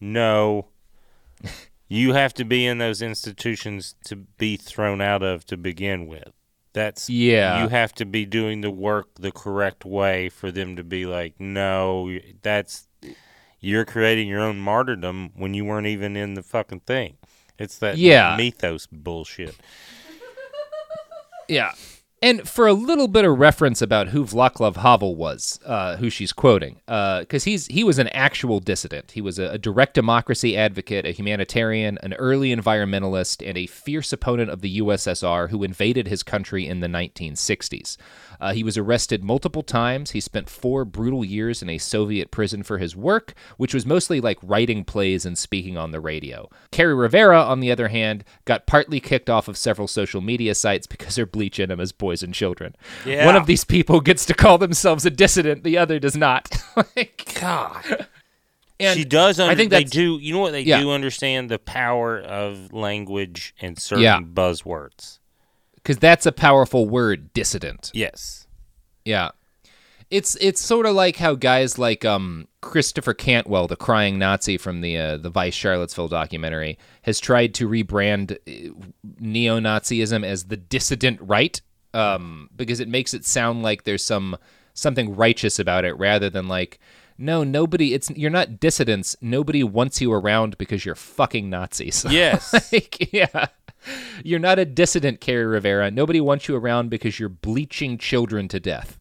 You have to be in those institutions to be thrown out of to begin with. You have to be doing the work the correct way for them to be like, no, you're creating your own martyrdom when you weren't even in the fucking thing. It's that mythos bullshit. Yeah. And for a little bit of reference about who Václav Havel was, who she's quoting, because he was an actual dissident. He was a direct democracy advocate, a humanitarian, an early environmentalist, and a fierce opponent of the USSR who invaded his country in the 1960s. He was arrested multiple times. He spent 4 brutal years in a Soviet prison for his work, which was mostly like writing plays and speaking on the radio. Carrie Rivera, on the other hand, got partly kicked off of several social media sites because her bleach enemas poison children. Yeah. One of these people gets to call themselves a dissident, the other does not. God. And she does. I think they do. You know what they do understand? The power of language and certain buzzwords. Because that's a powerful word, dissident. Yes. Yeah. It's sort of like how guys like Christopher Cantwell, the crying Nazi from the Vice Charlottesville documentary, has tried to rebrand neo-Nazism as the dissident right, because it makes it sound like there's something righteous about it rather than like, no, you're not dissidents. Nobody wants you around because you're fucking Nazis. Yes. Yeah. You're not a dissident, Carrie Rivera. Nobody wants you around because you're bleaching children to death.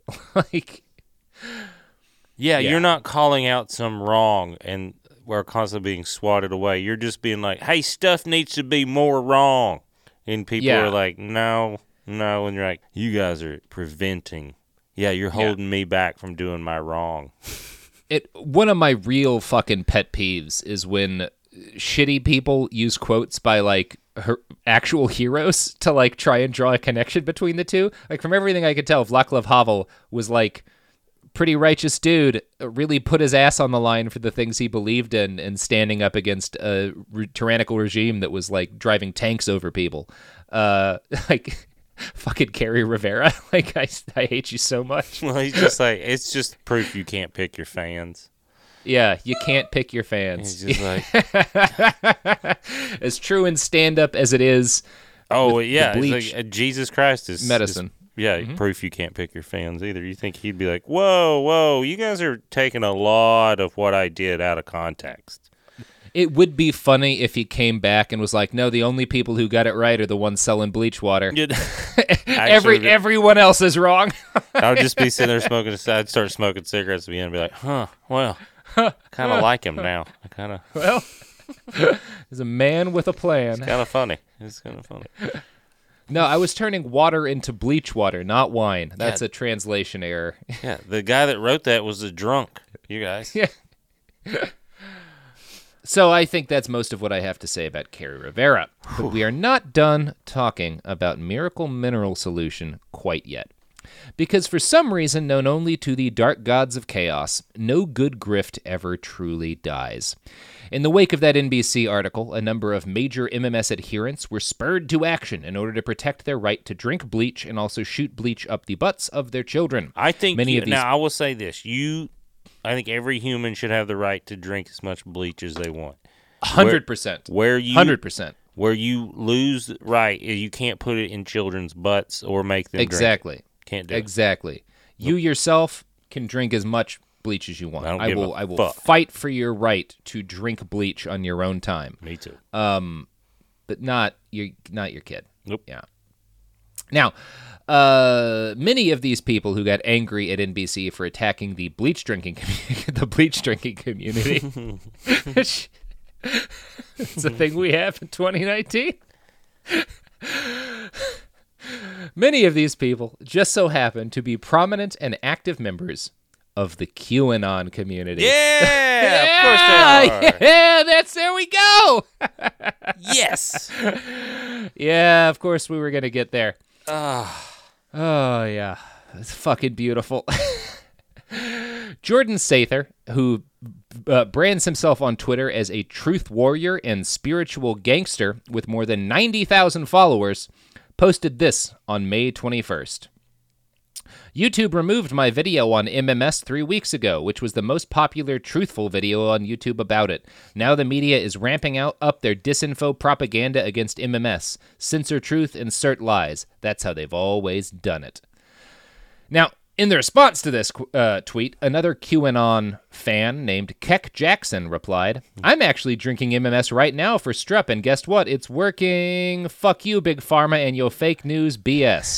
You're not calling out some wrong and we're constantly being swatted away. You're just being like, hey, stuff needs to be more wrong. And people are like, no. And you're like, you guys are preventing. Yeah, you're holding me back from doing my wrong. One of my real fucking pet peeves is when shitty people use quotes by like her actual heroes to like try and draw a connection between the two. Like from everything I could tell, Václav Havel was like pretty righteous dude, really put his ass on the line for the things he believed in and standing up against a tyrannical regime that was like driving tanks over people. Like fucking Carrie Rivera. Like I hate you so much. Well, he's just like, it's just proof you can't pick your fans. Yeah, you can't pick your fans. He's just like... as true in stand-up as it is. Oh, yeah. It's like, Jesus Christ is... medicine. Proof you can't pick your fans either. You think he'd be like, whoa, you guys are taking a lot of what I did out of context. It would be funny if he came back and was like, no, the only people who got it right are the ones selling bleach water. Everyone else is wrong. I would just be sitting there smoking. I'd start smoking cigarettes again and be like, well... kind of like him now. Well, there's a man with a plan. It's kind of funny. No, I was turning water into bleach water, not wine. That's a translation error. Yeah, the guy that wrote that was a drunk. You guys. Yeah. So I think that's most of what I have to say about Carrie Rivera. But we are not done talking about Miracle Mineral Solution quite yet. Because for some reason known only to the dark gods of chaos, no good grift ever truly dies. In the wake of that NBC article, a number of major MMS adherents were spurred to action in order to protect their right to drink bleach and also shoot bleach up the butts of their children. I think now I will say this: I think every human should have the right to drink as much bleach as they want. 100%. 100%. Where you lose the right, you can't put it in children's butts or make them exactly. drink. Can't do it. Exactly. You yourself can drink as much bleach as you want. I will fight for your right to drink bleach on your own time. Me too. But not your kid. Nope. Yeah. Now, many of these people who got angry at NBC for attacking the bleach drinking community. It's a thing we have in 2019. Many of these people just so happen to be prominent and active members of the QAnon community. Yeah, of course they are. Yeah, there we go. Yes. Yeah, of course we were going to get there. Oh, yeah. It's fucking beautiful. Jordan Sather, who brands himself on Twitter as a truth warrior and spiritual gangster with more than 90,000 followers, posted this on May 21st. YouTube removed my video on MMS 3 weeks ago, which was the most popular truthful video on YouTube about it. Now the media is ramping up their disinfo propaganda against MMS. Censor truth, insert lies. That's how they've always done it. Now, in the response to this tweet, another QAnon fan named Keck Jackson replied, I'm actually drinking MMS right now for strep, and guess what? It's working. Fuck you, Big Pharma, and your fake news BS.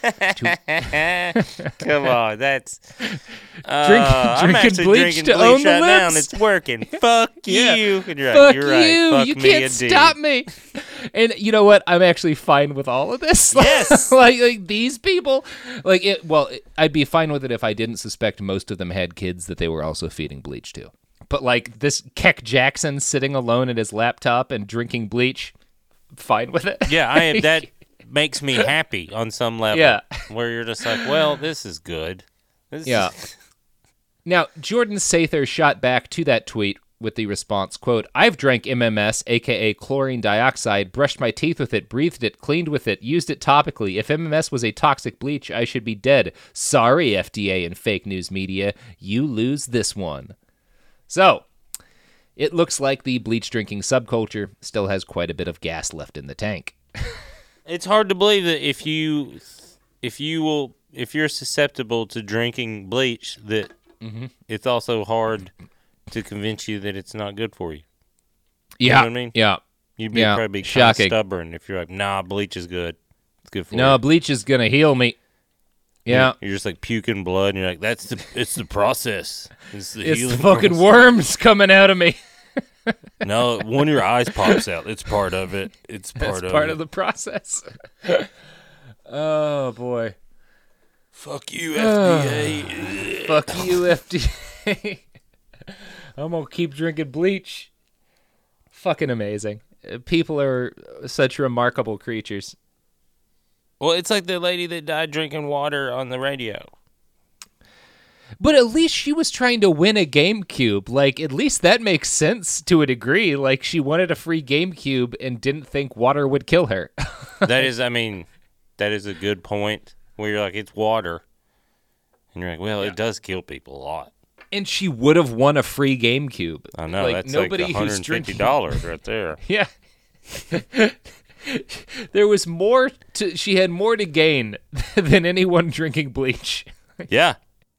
Come on, that's... I'm actually drinking bleach right now, and it's working. Fuck you. And you're Fuck right, you're right. you. Fuck you me can't indeed. stop me. And you know what? I'm actually fine with all of this. Yes. like these people, I'd be fine with it if I didn't suspect most of them had kids that they were also feeding bleach to. But like this Keck Jackson sitting alone at his laptop and drinking bleach, fine with it. Yeah, that makes me happy on some level. Yeah. Where you're just like, well, this is good. Now, Jordan Sather shot back to that tweet with the response, quote, I've drank MMS, a.k.a. chlorine dioxide, brushed my teeth with it, breathed it, cleaned with it, used it topically. If MMS was a toxic bleach, I should be dead. Sorry, FDA and fake news media. You lose this one. So, it looks like the bleach drinking subculture still has quite a bit of gas left in the tank. It's hard to believe that if you're susceptible to drinking bleach, that it's also hard to convince you that it's not good for you. You know what I mean? Yeah. You'd be probably kind of stubborn if you're like, nah, bleach is good. It's good for you. No, bleach is going to heal me. Yeah. You're just like puking blood, and you're like, it's the process. It's the fucking worms coming out of me. No, one of your eyes pops out. It's part of it. It's part of the process. Oh, boy. Fuck you, FDA. Fuck you, FDA. I'm going to keep drinking bleach. Fucking amazing. People are such remarkable creatures. Well, it's like the lady that died drinking water on the radio. But at least she was trying to win a GameCube. Like, at least that makes sense to a degree. Like, she wanted a free GameCube and didn't think water would kill her. That is a good point. Where you're like, it's water. And you're like, well, it does kill people a lot. And she would have won a free GameCube. I know, like, that's nobody like $150 right there. Yeah. There was more she had more to gain than anyone drinking bleach. Yeah.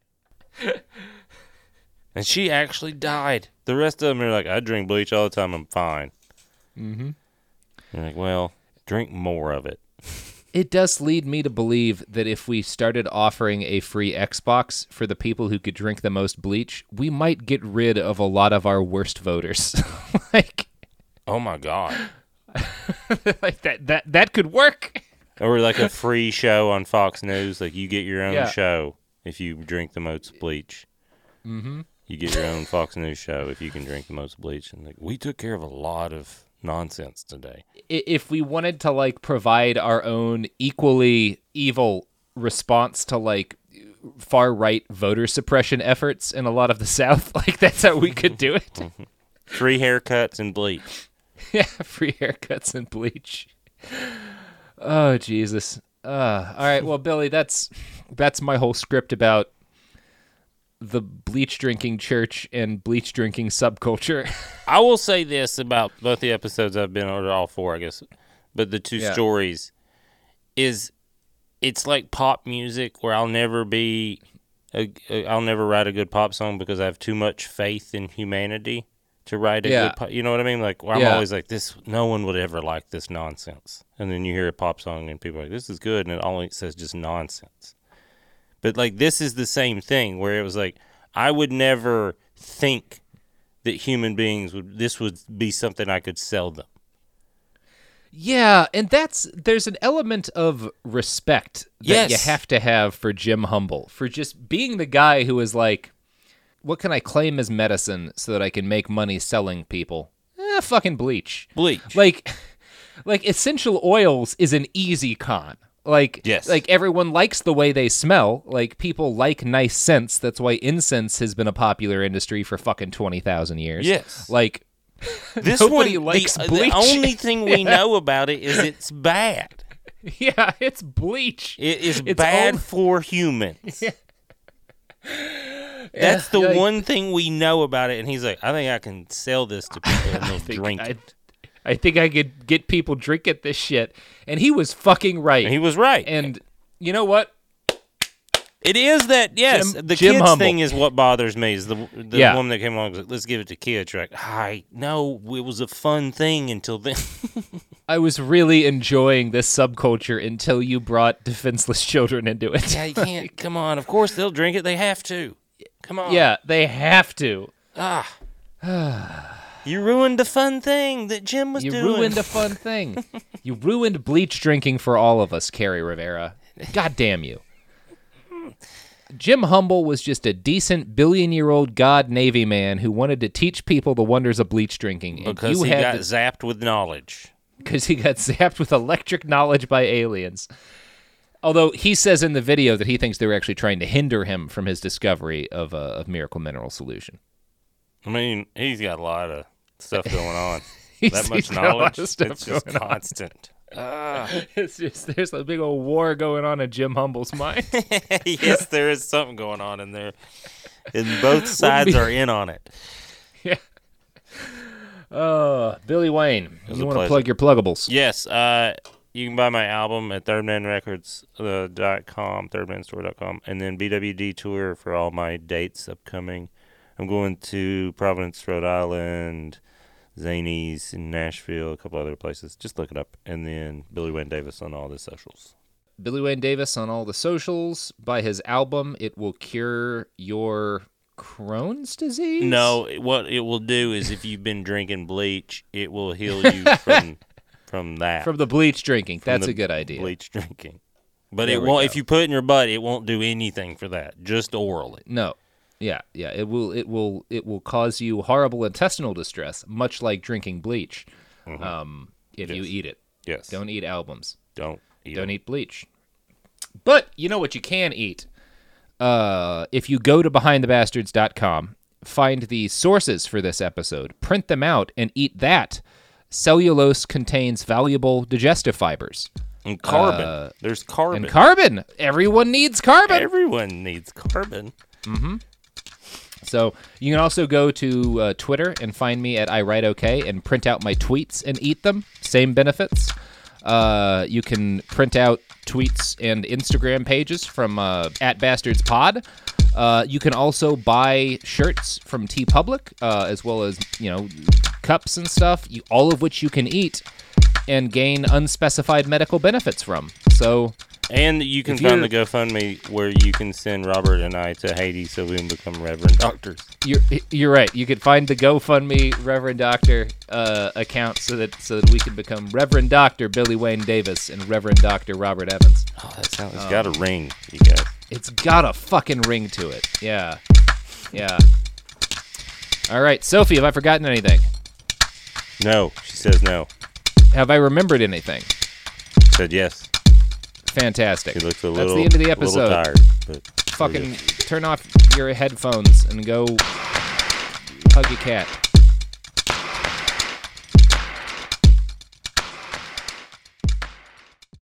And she actually died. The rest of them are like, I drink bleach all the time, I'm fine. Mm-hmm. You're like, well, drink more of it. It does lead me to believe that if we started offering a free Xbox for the people who could drink the most bleach, we might get rid of a lot of our worst voters. Like, oh my God. Like that could work. Or like a free show on Fox News, like you get your own show if you drink the most bleach. Mm-hmm. You get your own Fox News show if you can drink the most bleach. And like, we took care of a lot of nonsense today. If we wanted to like provide our own equally evil response to like far right voter suppression efforts in a lot of the South, like that's how we could do it. Free haircuts and bleach. Yeah, free haircuts and bleach. Oh Jesus. All right, well, Billy, that's my whole script about the bleach drinking church and bleach drinking subculture. I will say this about both the episodes I've been on, or all four, I guess, but the two stories is it's like pop music where I'll never write a good pop song because I have too much faith in humanity to write a good, you know what I mean? Like, I'm always like, this, no one would ever like this nonsense. And then you hear a pop song and people are like, this is good. And it says just nonsense. But like, this is the same thing where it was like, I would never think that human beings this would be something I could sell them. Yeah, and there's an element of respect that you have to have for Jim Humble, for just being the guy who is like, what can I claim as medicine so that I can make money selling people? Fucking bleach. Like essential oils is an easy con. Like, like everyone likes the way they smell. Like, people like nice scents. That's why incense has been a popular industry for fucking 20,000 years. Yes. Like, this nobody likes bleach. The only thing we know about it is it's bad. Yeah, it's bleach. It's bad for humans. Yeah. That's the one thing we know about it. And he's like, I think I can sell this to people and they'll drink it. I think I could get people drinking this shit. And he was fucking right. He was right. And you know what? It is that, yes, the Jim kids Humble. thing is what bothers me. Is the woman that came along and was like, let's give it to kids. You're like, no, it was a fun thing until then. I was really enjoying this subculture until you brought defenseless children into it. Yeah, you can't. Come on. Of course they'll drink it. They have to. Come on. Yeah, they have to. You ruined the fun thing that Jim was doing. You ruined a fun thing. You ruined bleach drinking for all of us, Carrie Rivera. God damn you. Jim Humble was just a decent billion-year-old god Navy man who wanted to teach people the wonders of bleach drinking. Because he got zapped with knowledge. Because he got zapped with electric knowledge by aliens. Although he says in the video that he thinks they were actually trying to hinder him from his discovery of Miracle Mineral Solution. I mean, he's got a lot of stuff going on. That much knowledge, it's just constant. It's just, there's a big old war going on in Jim Humble's mind. Yes, there is something going on in there. And both sides are in on it. Yeah. Billy Wayne, you want to plug your pluggables? Yes. You can buy my album at thirdmanrecords.com, thirdmanstore.com, and then BWD Tour for all my dates upcoming. I'm going to Providence, Rhode Island, Zanies in Nashville, a couple other places. Just look it up. And then Billy Wayne Davis on all the socials. Billy Wayne Davis on all the socials. Buy his album. It will cure your Crohn's disease? No, what it will do is if you've been drinking bleach, it will heal you from that. From the bleach drinking. That's a good idea. Bleach drinking. But it won't. If you put it in your butt, it won't do anything for that. Just orally. No. Yeah. It will cause you horrible intestinal distress, much like drinking bleach. Mm-hmm. If you eat it. Yes. Don't eat albums. Don't eat bleach. But you know what you can eat? If you go to BehindTheBastards.com, find the sources for this episode, print them out, and eat that. Cellulose contains valuable digestive fibers. And carbon. There's carbon. And carbon. Everyone needs carbon. Everyone needs carbon. Mm-hmm. So you can also go to Twitter and find me at iWriteOK and print out my tweets and eat them. Same benefits. You can print out tweets and Instagram pages from @BastardsPod. You can also buy shirts from TeePublic, as well as cups and stuff. All of which you can eat and gain unspecified medical benefits from. And you can find the GoFundMe where you can send Robert and I to Haiti so we can become Reverend Doctors. You're right. You could find the GoFundMe Reverend Doctor account so that we can become Reverend Doctor Billy Wayne Davis and Reverend Doctor Robert Evans. Oh, that sounds. It's got a ring, you guys. It's got a fucking ring to it. Yeah. All right, Sophie, have I forgotten anything? No, she says no. Have I remembered anything? Said yes. Fantastic. She looks That's the end of the episode. A little tired, but fucking turn off your headphones and go hug your cat.